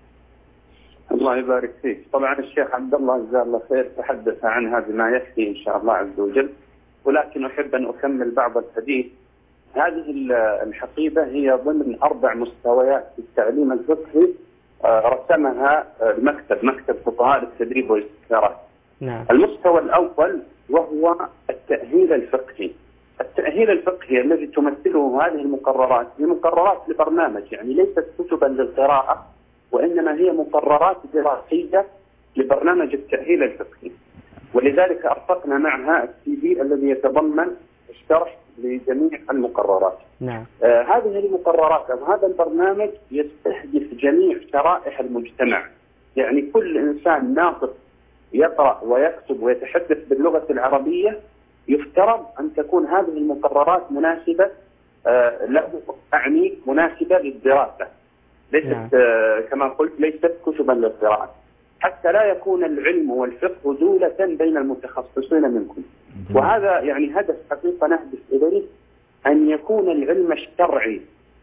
الله يبارك فيك. طبعا الشيخ عبد الله جزاه الله خير تحدث عنها بما يكفي إن شاء الله عز وجل، ولكن أحب أن أكمل بعض الحديث. هذه الحقيبة هي ضمن أربع مستويات في التعليم الفقهي رسمها المكتب مكتب فقهاء للتدريب والاستشارات. نعم. المستوى الأول وهو التأهيل الفقهي. التأهيل الفقهي الذي تمثله هذه المقررات هي مقررات لبرنامج، يعني ليست كتبا للقراءة، وإنما هي مقررات دراسية لبرنامج التأهيل الفقهي. ولذلك أرفقنا معها السي في الذي يتضمن الشرح لجميع المقررات. نعم. آه هذه المقررات أو هذا البرنامج يستهدف جميع شرائح المجتمع، يعني كل إنسان ناطق يقرأ ويكتب ويتحدث باللغة العربية يفترض أن تكون هذه المقررات مناسبة آه له، أعني مناسبة للدراسة، ليست نعم. آه كما قلت ليست كتبا للقراءة، حتى لا يكون العلم والفقه دولة بين المتخصصين منكم. وهذا يعني هدف حقيقة نهدف إليه، أن يكون العلم الشرعي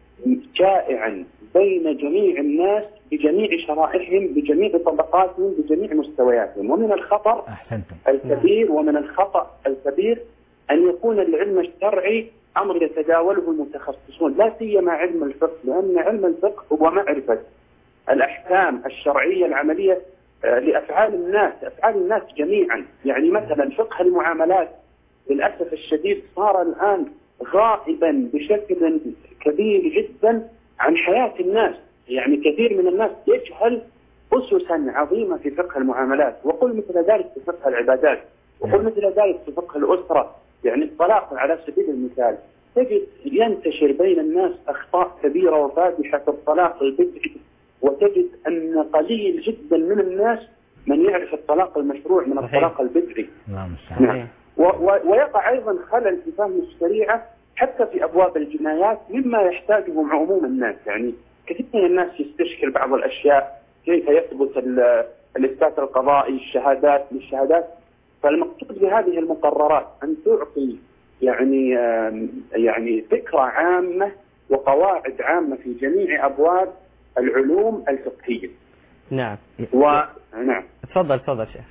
شائعا بين جميع الناس بجميع شرائحهم بجميع طبقاتهم بجميع مستوياتهم. ومن الخطر الكبير ومن الخطأ الكبير أن يكون العلم الشرعي أمر يتداوله المتخصصون، لا سيما علم الفقه، لأن علم الفقه هو معرفة الأحكام الشرعية العملية لأفعال الناس أفعال الناس جميعا. يعني مثلا فقه المعاملات للأسف الشديد صار الآن غائبا بشكل كبير جدا عن حياة الناس، يعني كثير من الناس يجهل أسسا عظيمة في فقه المعاملات، وقل مثل ذلك في فقه العبادات، وقل مثل ذلك في فقه الأسرة. يعني الطلاق على سبيل المثال تجد ينتشر بين الناس أخطاء كبيرة وفادحة في الطلاق البدعي، وتجد أن قليل جدا من الناس من يعرف الطلاق المشروع من الطلاق البدعي. نعم. ويقع أيضا خلل في فهم الشريعة حتى في أبواب الجنايات مما يحتاجه عموم الناس. يعني كثير من الناس يستشكل بعض الأشياء، كيف يثبت الإثبات القضائي، الشهادات للشهادات. فالمقصود بهذه المقررات أن تعطي يعني يعني فكرة عامة وقواعد عامة في جميع أبواب العلوم الفقهية. نعم. و... نعم. تفضل تفضل شيخ.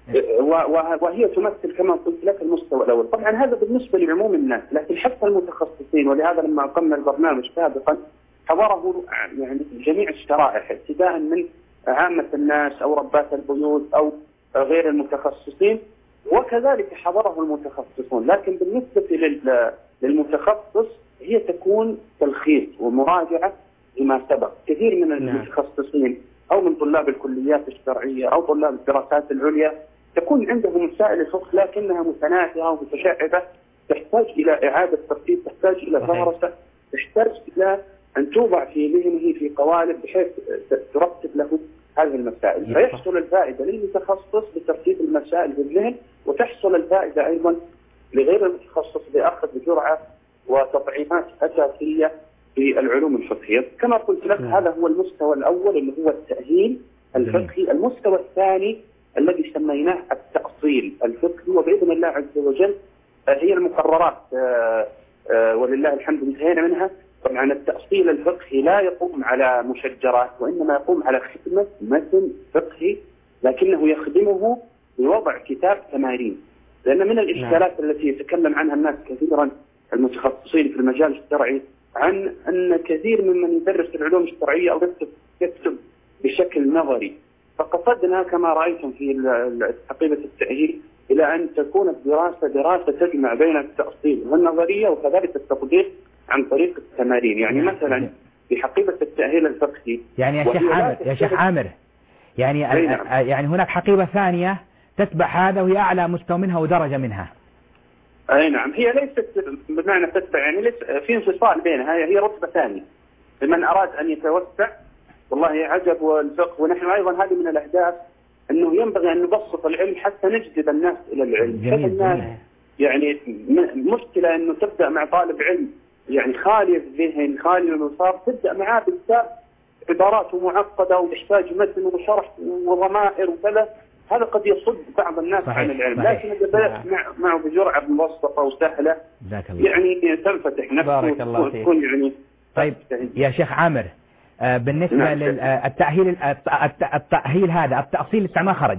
وهي تمثل كما قلت لك المستوى الأول. طبعا هذا بالنسبة لعموم الناس، لكن حتى المتخصصين، ولهذا لما أقمنا البرنامج سابقا حضره يعني جميع الشرائح ابتداء من عامة الناس أو ربات البيوت أو غير المتخصصين، وكذلك حضره المتخصصون. لكن بالنسبة للمتخصص هي تكون تلخيص ومراجعة لما سبق. كثير من المتخصصين أو من طلاب الكليات الشرعية أو طلاب الدراسات العليا تكون عندهم مسائل الفقه لكنها متناثرة ومتشعبة، تحتاج إلى إعادة ترتيب، تحتاج إلى دراسة، تحتاج إلى أن توضع في ذهنه في قوالب بحيث ترتب له هذه المسائل. فيحصل الفائدة للمتخصص بترتيب المسائل بالذهن، وتحصل الفائدة أيضا لغير المتخصص بأخذ جرعة وتطعيمات أساسية في العلوم الفقهية. كما قلت لك هذا هو المستوى الأول اللي هو التأهيل الفقهي. المستوى الثاني الذي سميناه التأصيل الفقهي، وبإذن الله عز وجل هي المقررات ولله الحمد انتهينا منها. طبعا التأصيل الفقهي لا يقوم على مشجرات، وإنما يقوم على خدمة متن فقهي، لكنه يخدمه بوضع كتاب تمارين. لأن من الإشكالات التي يتكلم عنها الناس كثيرا المتخصصين في المجال الشرعي عن أن كثير ممن يدرس العلوم الشرعية أو يكتب, يكتب بشكل نظري، فقصدنا كما رأيتم في حقيبة التأهيل إلى أن تكون الدراسة دراسة تجمع بين التأصيل والنظرية وكذلك التطبيق عن طريق التمارين. يعني مثلا في حقيبة التأهيل الفقهي يعني يا شيخ عامر يا شيخ عامر يعني يعني هناك حقيبة ثانية تتبع هذا وهي أعلى مستوى منها ودرجة منها. أي نعم، هي ليست بمعنى تتبع، يعني ليس في انفصال بينها، هي رتبة ثانية لمن أراد أن يتوسع. والله عجب والفقه، ونحن أيضا هذه من الأهداف أنه ينبغي أن نبسط العلم حتى نجذب الناس إلى العلم. جميل الناس جميل. يعني مشكلة أنه تبدأ مع طالب علم يعني خالي الذهن خالي الوصار، تبدأ معاه بالكتاب عباراته معقدة وتحتاج متن وشرح وضمائر وكذا، هذا قد يصد بعض الناس صحيح. عن العلم. صحيح. لكن إذا بدأت مع معه بجرعة مبسطة وسهلة يعني تنفتح نفسه وتكون يعني. طيب يا شيخ عامر، بالنسبة نعم. للتأهيل التأهيل هذا التأصيل لسه ما خرج.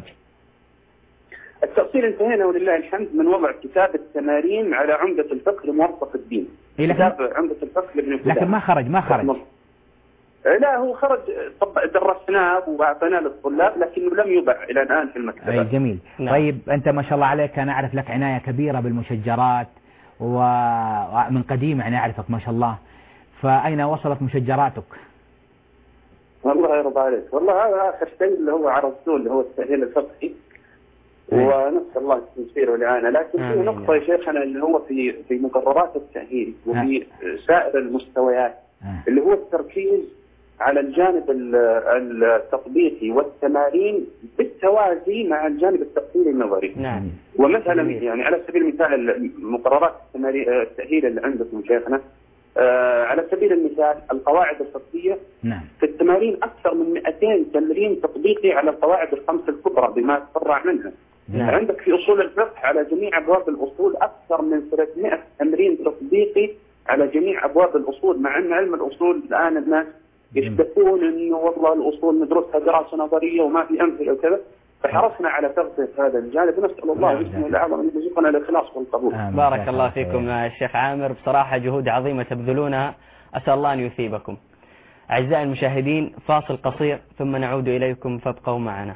التأصيل انتهينا ولله الحمد من وضع كتاب التمارين على عمدة الفقه لموفق الدين. إيه كتاب عمدة الفقه لابن قدامة. لكن ما خرج ما خرج. لا هو خرج درسناه وأعطيناه للطلاب لكنه لم يباع إلى الآن في المكتبة. أي جميل. نعم. طيب أنت ما شاء الله عليك، أنا أعرف لك عناية كبيرة بالمشجرات ومن قديم يعني أعرفك ما شاء الله، فأين وصلت مشجراتك؟ والله يرضى عليك، والله هذا آخر شيء اللي هو عرضته اللي هو التأهيل الفقهي، ونسأل الله التيسير والإعانة. لكن في نقطة يا شيخنا اللي هو في في مقررات التأهيل وفي سائر المستويات اللي هو التركيز على الجانب التطبيقي والتمارين بالتوازي مع الجانب التأصيلي النظري. نعم. ومثلا يعني على سبيل المثال مقررات التأهيل اللي عندكم شيخنا، آه على سبيل المثال القواعد الفقهية. نعم. في التمارين أكثر من مئتين تمرين تطبيقي على القواعد الخمس الكبرى بما تفرع منها. نعم. عندك في أصول الفقه على جميع أبواب الأصول أكثر من ثلاثمئة تمرين تطبيقي على جميع أبواب الأصول، مع أن علم الأصول الآن الناس يشتكون أنه والله الأصول ندرسها دراسة نظرية وما في أمثلة وكذا، فحرصنا على تغطية هذا الجانب. نسأل الله باسمه الأعظم أن يرزقنا الإخلاص والقبول. بارك الله فيكم يا الشيخ عامر، بصراحة جهود عظيمة تبذلونها، أسأل الله أن يثيبكم. أعزائي المشاهدين فاصل قصير ثم نعود إليكم فابقوا معنا.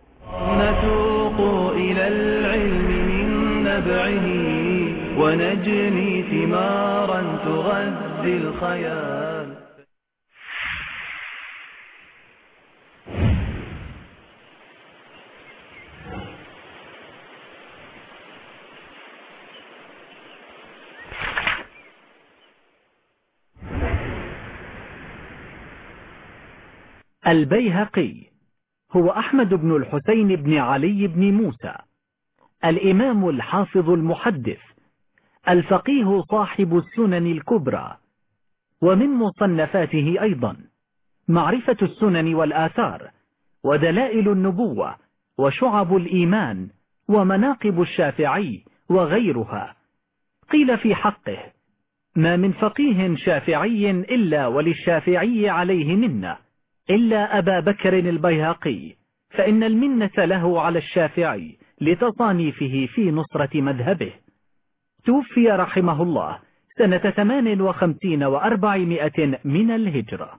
نتوق إلى العلم من نبعه ونجني ثمارا تغذي الخيال. البيهقي هو أحمد بن الحسين بن علي بن موسى، الإمام الحافظ المحدث الفقيه صاحب السنن الكبرى. ومن مصنفاته أيضا معرفة السنن والآثار ودلائل النبوة وشعب الإيمان ومناقب الشافعي وغيرها. قيل في حقه: ما من فقيه شافعي إلا وللشافعي عليه منة إلا أبا بكر البيهقي، فإن المنة له على الشافعي لتصانيفه في نصرة مذهبه. توفي رحمه الله سنة ثمان وخمسين وأربعمائة من الهجرة.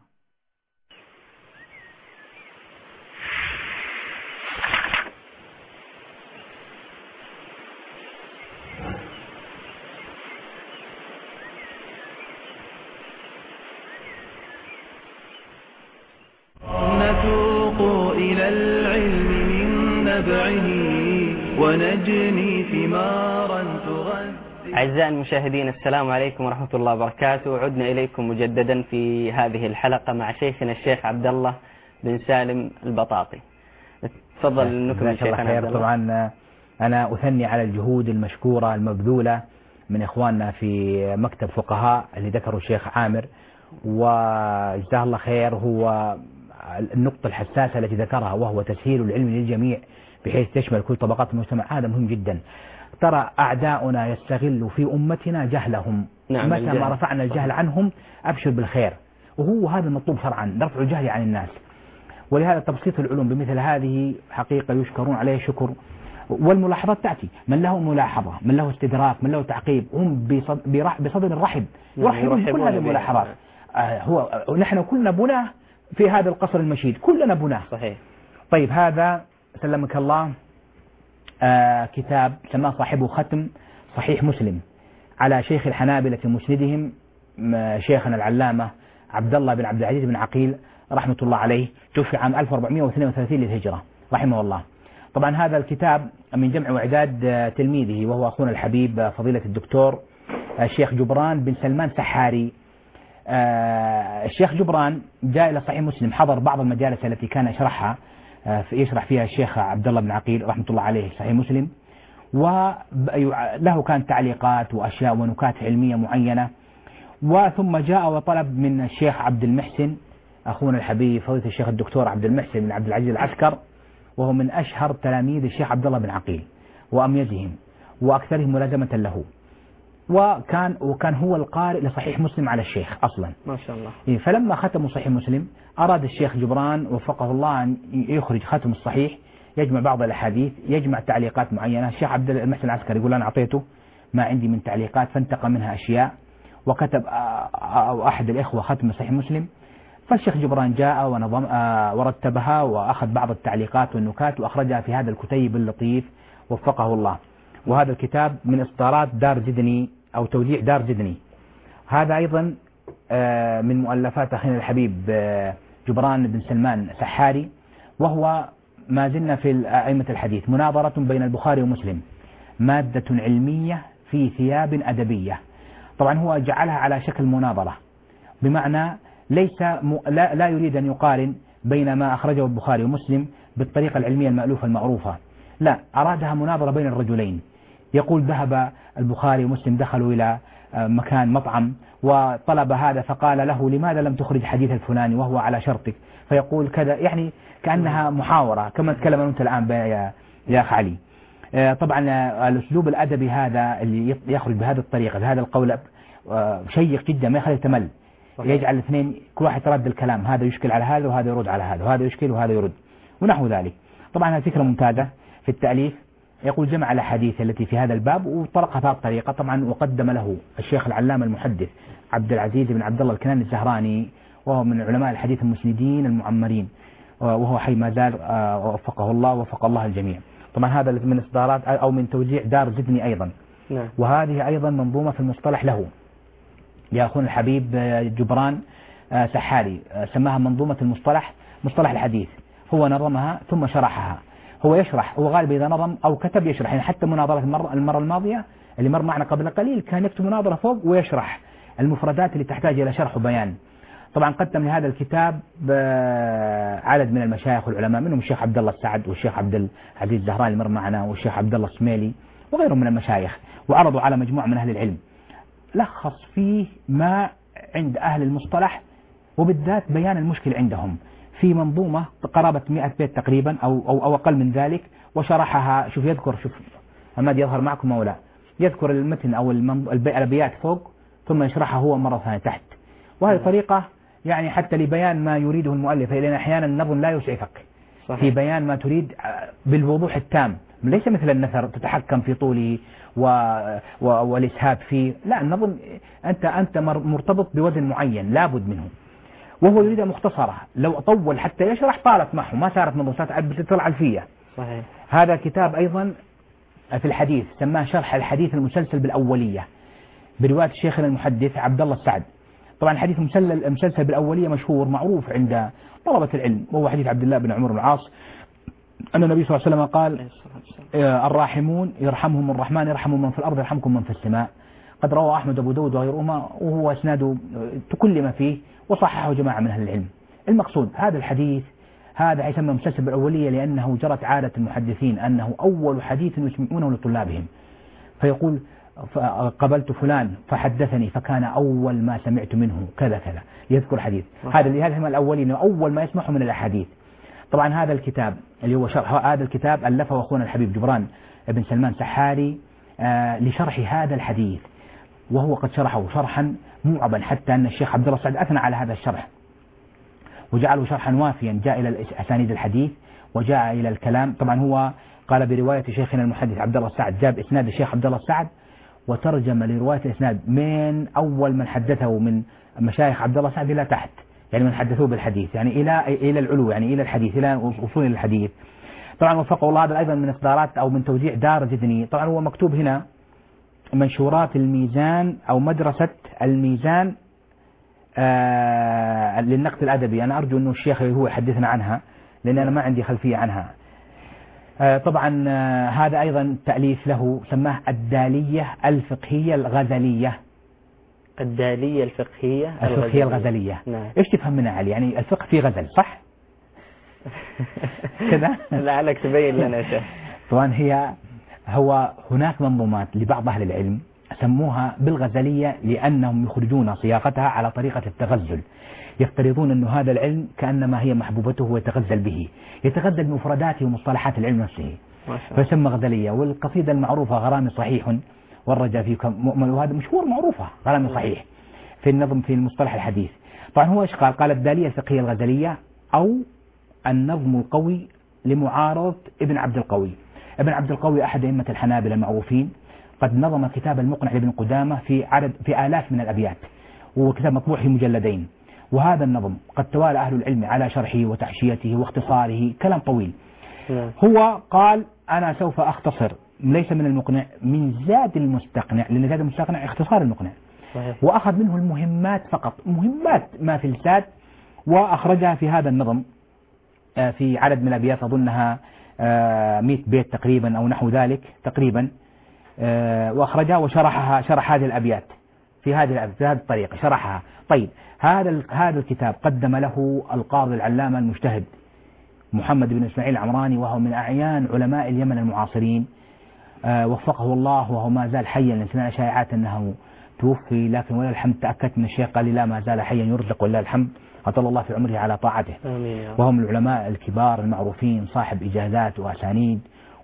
نتوق إلى العلم من نبعه ونجني ثمارا تغذي. أعزائي المشاهدين، السلام عليكم ورحمة الله وبركاته. عدنا إليكم مجددا في هذه الحلقة مع شيخنا الشيخ عبد الله بن سالم البطاطي. تفضل نكمل شيخنا عبد الله. طبعا أنا أثني على الجهود المشكورة المبذولة من إخواننا في مكتب فقهاء اللي ذكروا الشيخ عامر، وجزاه الله خير. هو النقطة الحساسة التي ذكرها وهو تسهيل العلم للجميع بحيث تشمل كل طبقات المجتمع، هذا مهم جدا. ترى أعداؤنا يستغلوا في أمتنا جهلهم. نعم، متى الجهل. ما رفعنا الجهل عنهم أبشر بالخير، وهو هذا المطلوب شرعا، رفع الجهل عن الناس. ولهذا تبسيط العلوم بمثل هذه حقيقة يشكرون عليه شكر. والملاحظات تأتي، من له ملاحظة، من له استدراك، من له تعقيب، هم بصدر رحب يرحبون بكل هذه الملاحظات. آه هو نحن كلنا بناه في هذا القصر المشيد، كلنا بناه. صحيح. طيب، هذا سلمك الله آه كتاب سماه صاحبه ختم صحيح مسلم على شيخ الحنابلة مسندهم شيخنا العلامة عبد الله بن عبد العزيز بن عقيل رحمة الله عليه، توفي عام ألف وأربعمائة واثنين وثلاثين للهجرة رحمه الله. طبعا هذا الكتاب من جمع وإعداد تلميذه وهو أخونا الحبيب فضيلة الدكتور الشيخ جبران بن سلمان سحاري. آه الشيخ جبران جاء إلى صحيح مسلم، حضر بعض المجالس التي كان يشرحها آه يشرح فيها الشيخ عبد الله بن عقيل رحمة الله عليه صحيح مسلم، وله كانت تعليقات وأشياء ونكات علمية معينة. وثم جاء وطلب من الشيخ عبد المحسن أخونا الحبيب فضيلة الشيخ الدكتور عبد المحسن بن عبد العزيز العسكر، وهو من أشهر تلاميذ الشيخ عبد الله بن عقيل وأميزهم وأكثرهم ملازمة له، وكان وكان هو القارئ لصحيح مسلم على الشيخ أصلا ما شاء الله. فلما ختموا صحيح مسلم أراد الشيخ جبران وفقه الله أن يخرج ختم الصحيح، يجمع بعض الأحاديث، يجمع تعليقات معينة. الشيخ عبد المحسن العسكري يقول أنا أعطيته ما عندي من تعليقات فانتقى منها أشياء، وكتب أو أحد الإخوة ختم صحيح مسلم. فالشيخ جبران جاء ونظم ورتبها وأخذ بعض التعليقات والنكات وأخرجها في هذا الكتيب اللطيف وفقه الله. وهذا الكتاب من إصدارات دار زدني أو توزيع دار زدني. هذا أيضا من مؤلفات أخينا الحبيب جبران بن سلمان سحاري، وهو ما زلنا في أئمة الحديث. مناظرة بين البخاري ومسلم، مادة علمية في ثياب أدبية. طبعا هو جعلها على شكل مناظرة، بمعنى ليس م... لا... لا يريد أن يقارن بين ما أخرجه البخاري ومسلم بالطريقة العلمية المألوفة المعروفة، لا، أرادها مناظرة بين الرجلين. يقول ذهب البخاري ومسلم دخلوا إلى مكان مطعم وطلب هذا فقال له لماذا لم تخرج حديث الفلاني وهو على شرطك، فيقول كذا، يعني كأنها محاورة كما تكلم أنت الآن يا يا أخ علي. طبعا الأسلوب الأدبي هذا اللي يخرج بهذه الطريقة بهذا القول شيق جدا، ما يخلي تمل، يجعل الاثنين كل واحد يرد الكلام، هذا يشكل على هذا وهذا يرد على هذا، وهذا يشكل وهذا يرد ونحو ذلك. طبعا هذه فكرة ممتازة في التأليف. يقول جمع الأحاديث التي في هذا الباب وطرقها بهذه الطريقة. طبعا وقدم له الشيخ العلامة المحدث عبد العزيز بن عبد الله الكناني الزهراني، وهو من علماء الحديث المسندين المعمرين، وهو حي ما زال وفقه الله وفق الله الجميع. طبعا هذا من إصدارات أو من توزيع دار زدني أيضا. نعم. وهذه أيضا منظومة في المصطلح له يا أخونا الحبيب جبران سحاري، سماها منظومة المصطلح، مصطلح الحديث. هو نظمها ثم شرحها. هو يشرح، هو غالبا إذا نظم أو كتب يشرح، يعني حتى مناظرة المرة, المرة الماضية اللي مر معنا قبل قليل كان يكتب مناظرة فوق ويشرح المفردات اللي تحتاج إلى شرح وبيان. طبعا قدم لهذا الكتاب عدد من المشايخ والعلماء، منهم الشيخ عبد الله السعد والشيخ عبد العزيز الزهراني اللي مر معنا والشيخ عبد الله السميلي وغيرهم من المشايخ، وعرضوا على مجموعة من أهل العلم. لخص فيه ما عند أهل المصطلح وبالذات بيان المشكل عندهم في منظومة قرابة مئة بيت تقريبا أو, أو, أو أقل من ذلك، وشرحها. شوف يذكر، شوف محمد يظهر معكم أو لا، يذكر المتن أو الأبيات فوق ثم يشرحها هو مرة ثانية تحت. وهذه طريقة يعني حتى لبيان ما يريده المؤلف، لأن أحيانا النظم لا يسعفك في بيان ما تريد بالوضوح التام، ليس مثل النثر تتحكم في طوله و... و... والإسهاب فيه، لا النظم أنت أنت مرتبط بوزن معين لابد منه، وهو يريد مختصرة. لو طول حتى يشرح طالت معه ما صارت نظم بتطلع الفية. صحيح. هذا كتاب أيضا في الحديث سماه شرح الحديث المسلسل بالأولية برواية شيخنا المحدث عبد الله السعد. طبعا الحديث المسلسل بالأولية مشهور معروف عند طلبة العلم، وهو حديث عبد الله بن عمرو بن العاص أن النبي صلى الله عليه وسلم قال الراحمون يرحمهم الرحمن يرحم من في الأرض يرحمكم من في السماء. قد روى أحمد أبو داود وغيرهما وهو اسناده تكلم فيه وصححه جماعة من أهل العلم. المقصود هذا الحديث هذا يسمى مسلسل بالأولية لأنه جرت عادة المحدثين أنه أول حديث يسمعونه لطلابهم، فيقول قبلت فلان فحدثني فكان أول ما سمعت منه كذا كذا يذكر حديث. هذا لهذا هم الأولين أول ما يسمعه من الأحاديث. طبعا هذا الكتاب اللي هو شرح هذا الكتاب ألفه أخونا الحبيب جبران بن سلمان سحاري آه لشرح هذا الحديث، وهو قد شرحه شرحا موعبا حتى أن الشيخ عبد الله السعد أثنى على هذا الشرح وجعله شرحا وافيا، جاء إلى أسانيد الحديث وجاء إلى الكلام. طبعا هو قال برواية شيخنا المحدث عبد الله السعد جاب إسناد الشيخ عبد الله السعد وترجم لرواية الإسناد من أول من حدثه من مشايخ عبد الله السعد إلى تحت، يعني من حدثوه بالحديث يعني إلى إلى العلو يعني إلى الحديث إلى وصول الحديث. طبعا وفقه الله هذا أيضا من إصدارات أو من توزيع دار جدني. طبعا هو مكتوب هنا منشورات الميزان أو مدرسة الميزان آه للنقد الأدبي. أنا أرجو أنه الشيخ هو يحدثنا عنها لأن أنا ما عندي خلفية عنها. آه طبعا آه هذا أيضا تأليف له سماه الدالية الفقهية الغزلية. الدالية الفقهية الفقهية الغزلية. نعم. إيش تفهم منها علي؟ يعني الفقه فيه غزل صح؟ كذا؟ لعلك تبين لنا شيء. طبعا هي هو هناك منظومات لبعض أهل العلم سموها بالغزلية لأنهم يخرجون صياغتها على طريقة التغزل، يفترضون أن هذا العلم كأنما هي محبوبته ويتغزل به، يتغزل بمفرداته ومصطلحات العلم نفسه فيسمى غزلية. والقصيدة المعروفة غرامي صحيح والرجاء فيكم مؤمن، وهذا مشهور معروفة غرامي صحيح في النظم في المصطلح الحديث. طبعا هو ايش قال؟ قال الدالية الفقهية الغزلية أو النظم القوي لمعارضة ابن عبد القوي. ابن عبد القوي أحد أئمة الحنابلة المعروفين، قد نظم كتاب المقنع لابن قدامة في عدد في آلاف من الأبيات، وهو كتاب مطبوع في مجلدين. وهذا النظم قد توالى أهل العلم على شرحه وتحشيته واختصاره كلام طويل. هو قال أنا سوف أختصر ليس من المقنع من زاد المستقنع، لأن زاد المستقنع اختصار المقنع، وأخذ منه المهمات فقط، مهمات ما في الزاد، وأخرجها في هذا النظم في عدد من الأبيات أظنها مئة بيت تقريبا أو نحو ذلك تقريبا، وأخرجها وشرحها شرح هذه الأبيات في هذه في هذه الطريقة شرحها. طيب هذا هذا الكتاب قدم له القاضي العلامة المجتهد محمد بن إسماعيل العمراني، وهو من أعيان علماء اليمن المعاصرين وفقه الله، وهو ما زال حيا، لأن سمعنا شائعات أنه توفي، لكن ولا الحمد تأكدت من الشيخ قال لي لا ما زال حيا يرزق ولله الحمد، أطال الله في عمره على طاعته. وهم من العلماء الكبار المعروفين صاحب إجازات وأسانيد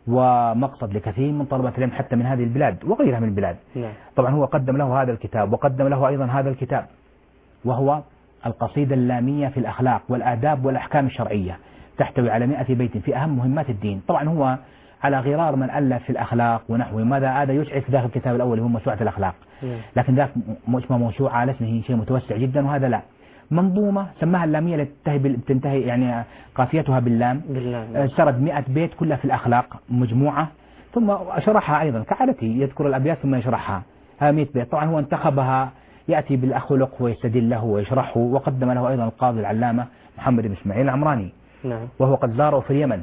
ومقصد لكثير من طلبة العلم حتى من هذه البلاد وغيرها من البلاد. طبعا هو قدم له هذا الكتاب، وقدم له أيضا هذا الكتاب وهو القصيدة اللامية في الأخلاق والآداب والأحكام الشرعية، تحتوي على مئة بيت في أهم مهمات الدين. طبعا هو على غرار من ألف في الأخلاق ونحوه، ماذا هذا يسعف داخل الكتاب الأول هو موسوعة الأخلاق، لكن ذاك اسمه موسوعة على اسمه شيء متوسع جدا، وهذا لا، منظومة سماها اللامية لتنتهي بتنتهي يعني قافيتها باللام، باللام. سرد مئة بيت كلها في الأخلاق مجموعة، ثم شرحها أيضا كعادته يذكر الأبيات ثم يشرحها ها مئة بيت. طبعا هو انتخبها يأتي بالأخلاق ويستدل له ويشرحه، وقدم له أيضا القاضي العلامة محمد بن إسماعيل العمراني، نعم. وهو قد زاره في اليمن.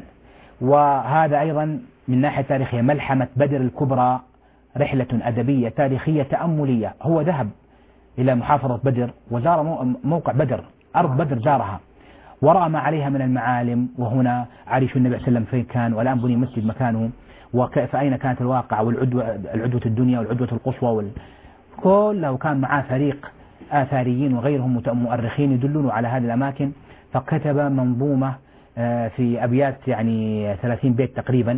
وهذا أيضا من ناحية تاريخية ملحمة بدر الكبرى رحلة أدبية تاريخية تأملية، هو ذهب إلى محافظة بدر وزار موقع بدر، أرض بدر زارها ورأى ما عليها من المعالم، وهنا عريش النبي صلى الله عليه وسلم فين كان، والآن بني مسجد مكانه، فأين كانت الواقع والعدوة العدوة الدنيا والعدوة القصوى وال... كله، وكان معاه فريق آثاريين وغيرهم مؤرخين يدلون على هذه الأماكن، فكتب منظومة في أبيات يعني ثلاثين بيت تقريبا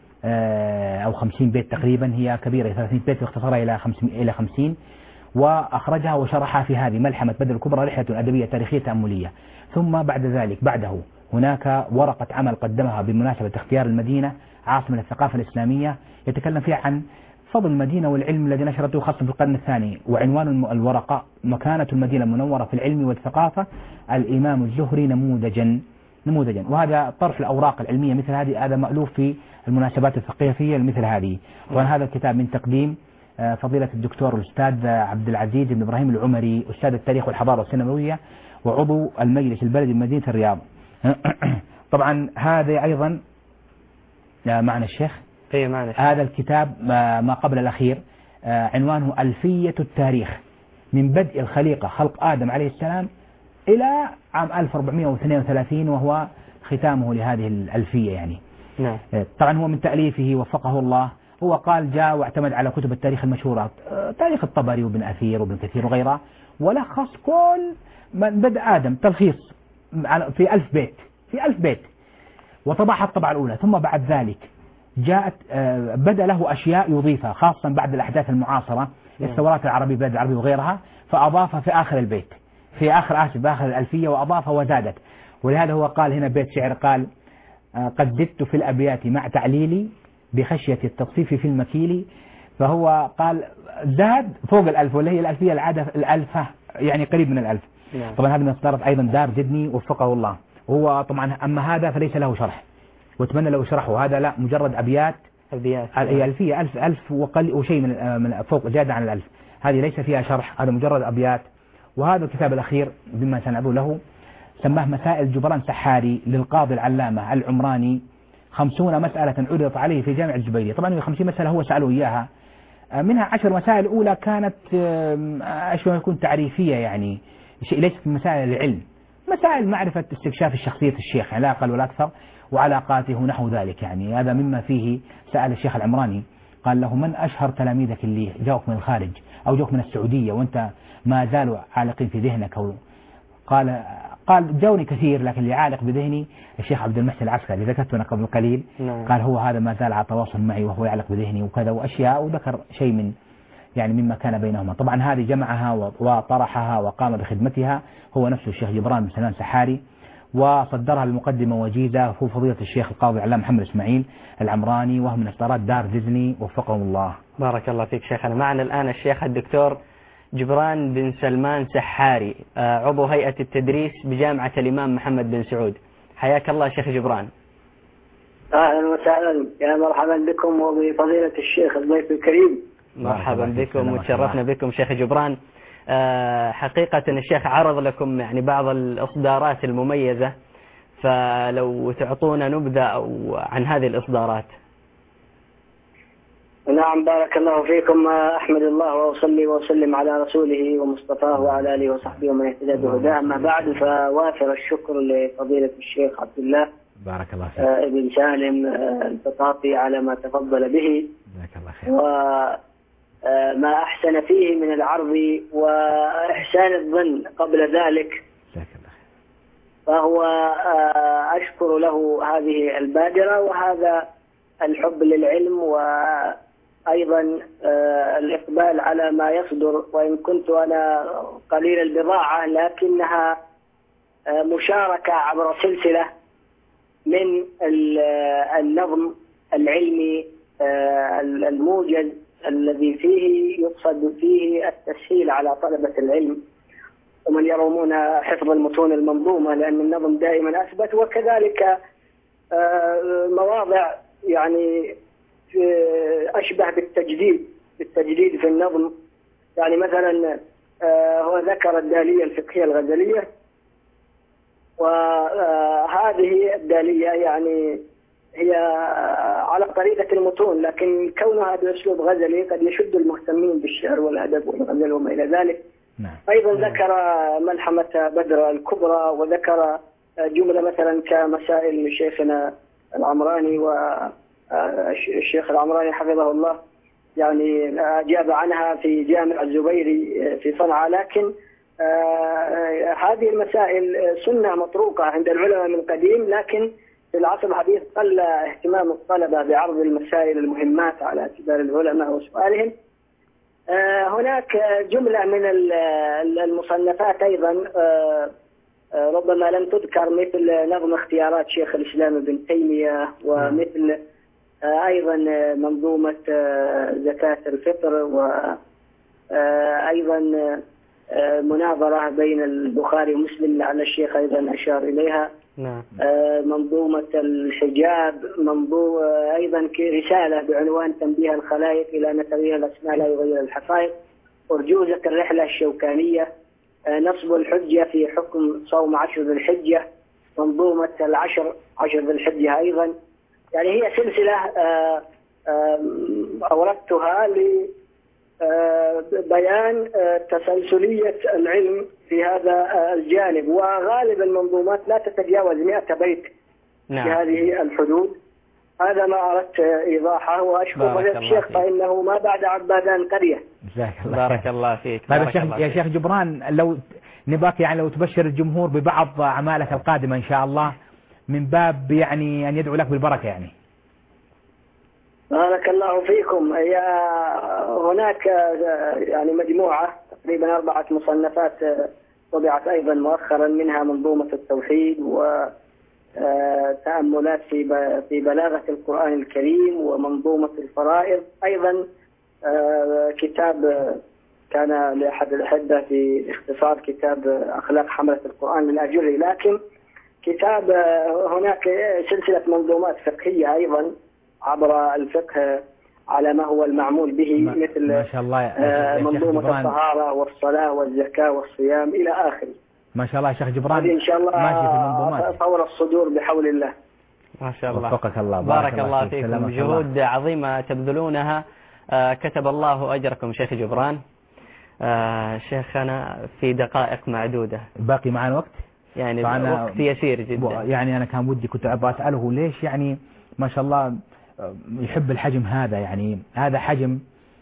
أو خمسين بيت تقريبا، هي كبيرة ثلاثين بيت واختصرها إلى إلى خمسين، وأخرجها وشرحها في هذه ملحمة بدر الكبرى رحلة أدبية تاريخية تأملية. ثم بعد ذلك بعده هناك ورقة عمل قدمها بمناسبة اختيار المدينة عاصمة الثقافة الإسلامية، يتكلم فيها عن فضل المدينة والعلم الذي نشرته خاصة في القرن الثاني، وعنوان الورقة مكانة المدينة المنورة في العلم والثقافة، الإمام الزهري نموذجا نموذجا وهذا طرح الأوراق العلمية مثل هذه هذا مألوف في المناسبات الثقافية مثل هذه. وأن هذا الكتاب من تقديم فضيلة الدكتور الأستاذ عبد العزيز بن إبراهيم العمري، أستاذ التاريخ والحضارة والسينمائية وعضو المجلس البلدي بمدينة الرياض. طبعا هذا أيضا معنى الشيخ في معنى الشيخ. هذا الكتاب ما قبل الأخير عنوانه ألفية التاريخ من بدء الخليقة خلق آدم عليه السلام إلى عام ألف وأربعمائة واثنين وثلاثين، وهو ختامه لهذه الألفية يعني. نعم. طبعا هو من تأليفه وفقه الله، هو قال جاء واعتمد على كتب التاريخ المشهورة، تاريخ الطبري وابن أثير وابن كثير وغيرها، ولخص كل من بدء آدم تلخيص في ألف بيت في ألف بيت وطبعها الطبعة الأولى. ثم بعد ذلك جاءت بدأ له أشياء يضيفها خاصة بعد الأحداث المعاصرة، الثورات العربية بلاد العربية وغيرها، فأضافها في آخر البيت في آخر آسف بآخر الألفية وأضافها وزادت. ولهذا هو قال هنا بيت شعر قال قد زدت في الأبيات مع تعليلي بخشية التطفيف في المكيل، فهو قال زاد فوق الألف، واللي هي الألفية العادة الألفة يعني قريب من الألف. طبعا هذا من إصدارات أيضا دار زدني وفقه الله. وهو طبعا أما هذا فليس له شرح واتمنى لو شرحه، هذا لا مجرد أبيات أبيات هي ألفية ألف ألف وقل وشيء من من فوق زيادة عن الألف، هذه ليس فيها شرح، هذا مجرد أبيات. وهذا الكتاب الأخير بما سنعرض له سماه مسائل جبران سحاري للقاضي العلامة العمراني، خمسون مسألة عرضت عليه في جامع الزبيدية. طبعا خمسين مسألة هو سأله إياها، منها عشر مسائل أولى كانت أشبه يكون تعريفية يعني ليست من مسائل العلم، مسائل معرفة استكشاف الشخصية الشيخ يعني لا أقل ولا أكثر وعلاقاته نحو ذلك يعني. هذا مما فيه سأل الشيخ العمراني قال له من أشهر تلاميذك اللي جاوك من الخارج أو جاوك من السعودية وأنت ما زالوا عالقين في ذهنك؟ قال قال جاوني كثير لكن اللي عالق بذهني الشيخ عبد المحسن العسكري اللي ذكرته أنا قبل قليل. نعم. قال هو هذا ما زال على تواصل معي وهو يعلق بذهني وكذا وأشياء، وذكر شيء من يعني مما كان بينهما. طبعا هذه جمعها وطرحها وقام بخدمتها هو نفسه الشيخ جبران بن سلمان سحاري، وصدرها المقدمة وجيزة هو فضيلة الشيخ القاضي العلامة محمد إسماعيل العمراني، وهو من إصدارات دار ديزني وفقهم الله. بارك الله فيك شيخنا. معنا الآن الشيخ الدكتور جبران بن سلمان سحاري عضو هيئة التدريس بجامعة الإمام محمد بن سعود. حياك الله شيخ جبران. أهلا وسهلا، يا مرحبا بكم وبفضيلة الشيخ الضيف الكريم. مرحبا بكم وتشرفنا بكم شيخ جبران. حقيقة الشيخ عرض لكم يعني بعض الإصدارات المميزة، فلو تعطونا نبذة عن هذه الإصدارات. نعم بارك الله فيكم، أحمد الله وأصلي وأسلم على رسوله ومصطفاه وعلى آله وصحبه ومن اهتدى بهداه. أما بعد فوافر الشكر لفضيلة الشيخ عبد الله بارك الله فيك ابن سالم البطاطي على ما تفضل به، بارك الله فيك، وما أحسن فيه من العرض وإحسان الظن قبل ذلك، فهو أشكر له هذه البادرة وهذا الحب للعلم وأيضا الإقبال على ما يصدر، وإن كنت أنا قليل البضاعة لكنها مشاركة عبر سلسلة من النظم العلمي الموجز الذي فيه يقصد فيه التسهيل على طلبة العلم ومن يرومون حفظ المتون المنظومة، لأن النظم دائما أثبت، وكذلك مواضع يعني أشبه بالتجديد بالتجديد في النظم. يعني مثلا هو ذكر الدالية الفقهية الغزلية، وهذه الدالية يعني هي على طريقة المتون لكن كونها بأسلوب غزلي قد يشد المهتمين بالشعر والأدب والغزل وما إلى ذلك. أيضا ذكر ملحمة بدر الكبرى، وذكر جملة مثلا كمسائل شيخنا العمراني والشيخ العمراني حفظه الله يعني أجاب عنها في جامع الزبيري في صنعاء، لكن آه هذه المسائل سنة مطروقة عند العلماء من قديم، لكن في العصر الحديث قل اهتمام الطلبة بعرض المسائل المهمات على كبار العلماء وسؤالهم. آه هناك جملة من المصنفات أيضا آه ربما لم تذكر، مثل نظم اختيارات شيخ الإسلام ابن تيمية، ومثل أيضا منظومة زكاة الفطر، وأيضا مناظرة بين البخاري ومسلم لعل الشيخ أيضا أشار إليها. نعم. منظومة الحجاب، منظومة أيضا رسالة بعنوان تنبيه الخلائق إلى أن تغيير الأسماء لا يغير الحقائق، أرجوزة الرحلة الشوكانية، نصب الحجة في حكم صوم عشر ذي الحجة، منظومة العشر عشر ذي الحجة أيضا. يعني هي سلسلة أوردتها لبيان تسلسلية العلم في هذا الجانب، وغالب المنظومات لا تتجاوز مئة بيت نعم. في هذه الحدود. هذا ما أردت إيضاحه، وأشكر فضيلة الشيخ فإنه ما بعد عبادان قرية. بارك الله فيك. طيب يا شيخ جبران، لو نباك يعني لو تبشر الجمهور ببعض أعمالك القادمة إن شاء الله، من باب يعني أن يدعو لك بالبركة يعني. بارك الله فيكم. هي هناك يعني مجموعة تقريبا أربعة مصنفات طبعت أيضا مؤخرا، منها منظومة التوحيد وتأملات في في بلاغة القرآن الكريم، ومنظومة الفرائض، أيضا كتاب كان لأحد الأحبة في اختصار كتاب أخلاق حملة القرآن للأجري. لكن كتاب هناك سلسلة منظومات فقهية أيضا عبر الفقه على ما هو المعمول به، ما مثل ما شاء الله منظومة الطهارة والصلاة والزكاة والصيام إلى آخره. ما شاء الله يا شيخ جبران، إن شاء الله ماشي في المنظومات طور الصدور بحول الله. ما شاء الله. وفقك الله. بارك, بارك الله فيكم. جهود عظيمة تبذلونها، آه كتب الله أجركم شيخ جبران. آه شيخنا في دقائق معدودة، باقي معنا وقت يعني وقت يسير جدا. يعني أنا كان ودي كنت أبغى أسأله ليش يعني ما شاء الله يحب الحجم هذا، يعني هذا حجم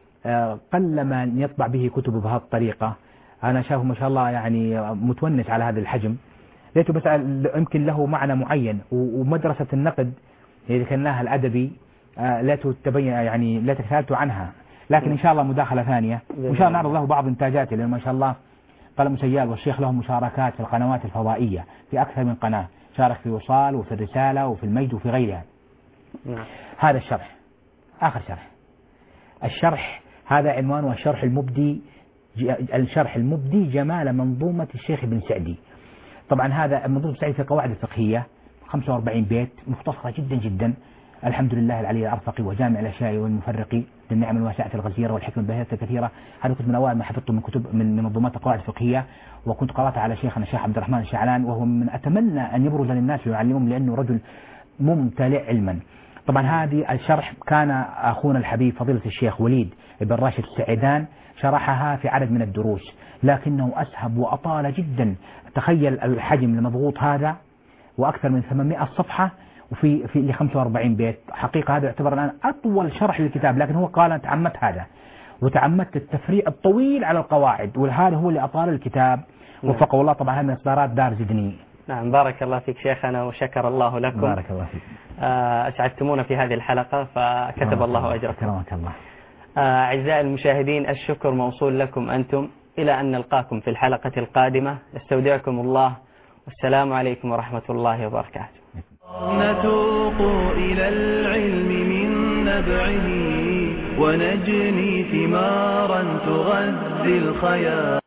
قلما يطبع به كتب بهذه الطريقة. أنا شايفه ما شاء الله يعني متونس على هذا الحجم، ليته بس يمكن له معنى معين، ومدرسة النقد اللي كناها الأدبي لا تتبين يعني لا تسألت عنها، لكن إن شاء الله مداخلة ثانية وإن شاء الله نعرض له بعض إنتاجاته، لأن ما شاء الله قلم سيال والشيخ له مشاركات في القنوات الفضائية في أكثر من قناة، شارك في وصال وفي الرسالة وفي المجد وفي غيرها. نعم. هذا الشرح آخر شرح، الشرح هذا عنوانه الشرح المبدي، الشرح المبدي جمال منظومة الشيخ ابن سعدي. طبعا هذا منظومة سعدي في قواعد الفقهية خمسة وأربعين بيت، مختصرة جدا جدا، الحمد لله العلي الأرفقي وجامع الأشياء والمفرقي للنعم الواسعة الغزيرة والحكمة الباهرة الكثيرة. هذا كنت من أوائل ما حفظته من كتب من منظومات القواعد الفقهية، وكنت قرأت على شيخنا الشيخ عبد الرحمن الشعلان، وهو من أتمنى أن يبرز للناس ويعلمهم لأنه رجل ممتلئ علما. طبعا هذه الشرح كان أخونا الحبيب فضيلة الشيخ وليد بن راشد السعيدان شرحها في عدد من الدروس، لكنه أسهب وأطال جدا. تخيل الحجم المضغوط هذا وأكثر من ثمانمائة صفحة وفي في ل خمسة وأربعين بيت. حقيقة هذا يعتبر الآن أطول شرح للكتاب، لكن هو قال تعمدت هذا وتعمدت التفريع الطويل على القواعد، وهذا هو اللي أطال الكتاب وفقه الله. طبعا هذه من إصدارات دار زدني. نعم. بارك الله فيك شيخنا وشكر الله لكم. بارك الله فيك. أسعدتمونا في هذه الحلقة فكتب الله أجركم. كرمك الله. أعزائي المشاهدين، الشكر موصول لكم أنتم، إلى أن نلقاكم في الحلقة القادمة. استودعكم الله، والسلام عليكم ورحمة الله وبركاته. نتوق إلى العلم من نبعه ونجني ثمارا تغذي الخيال.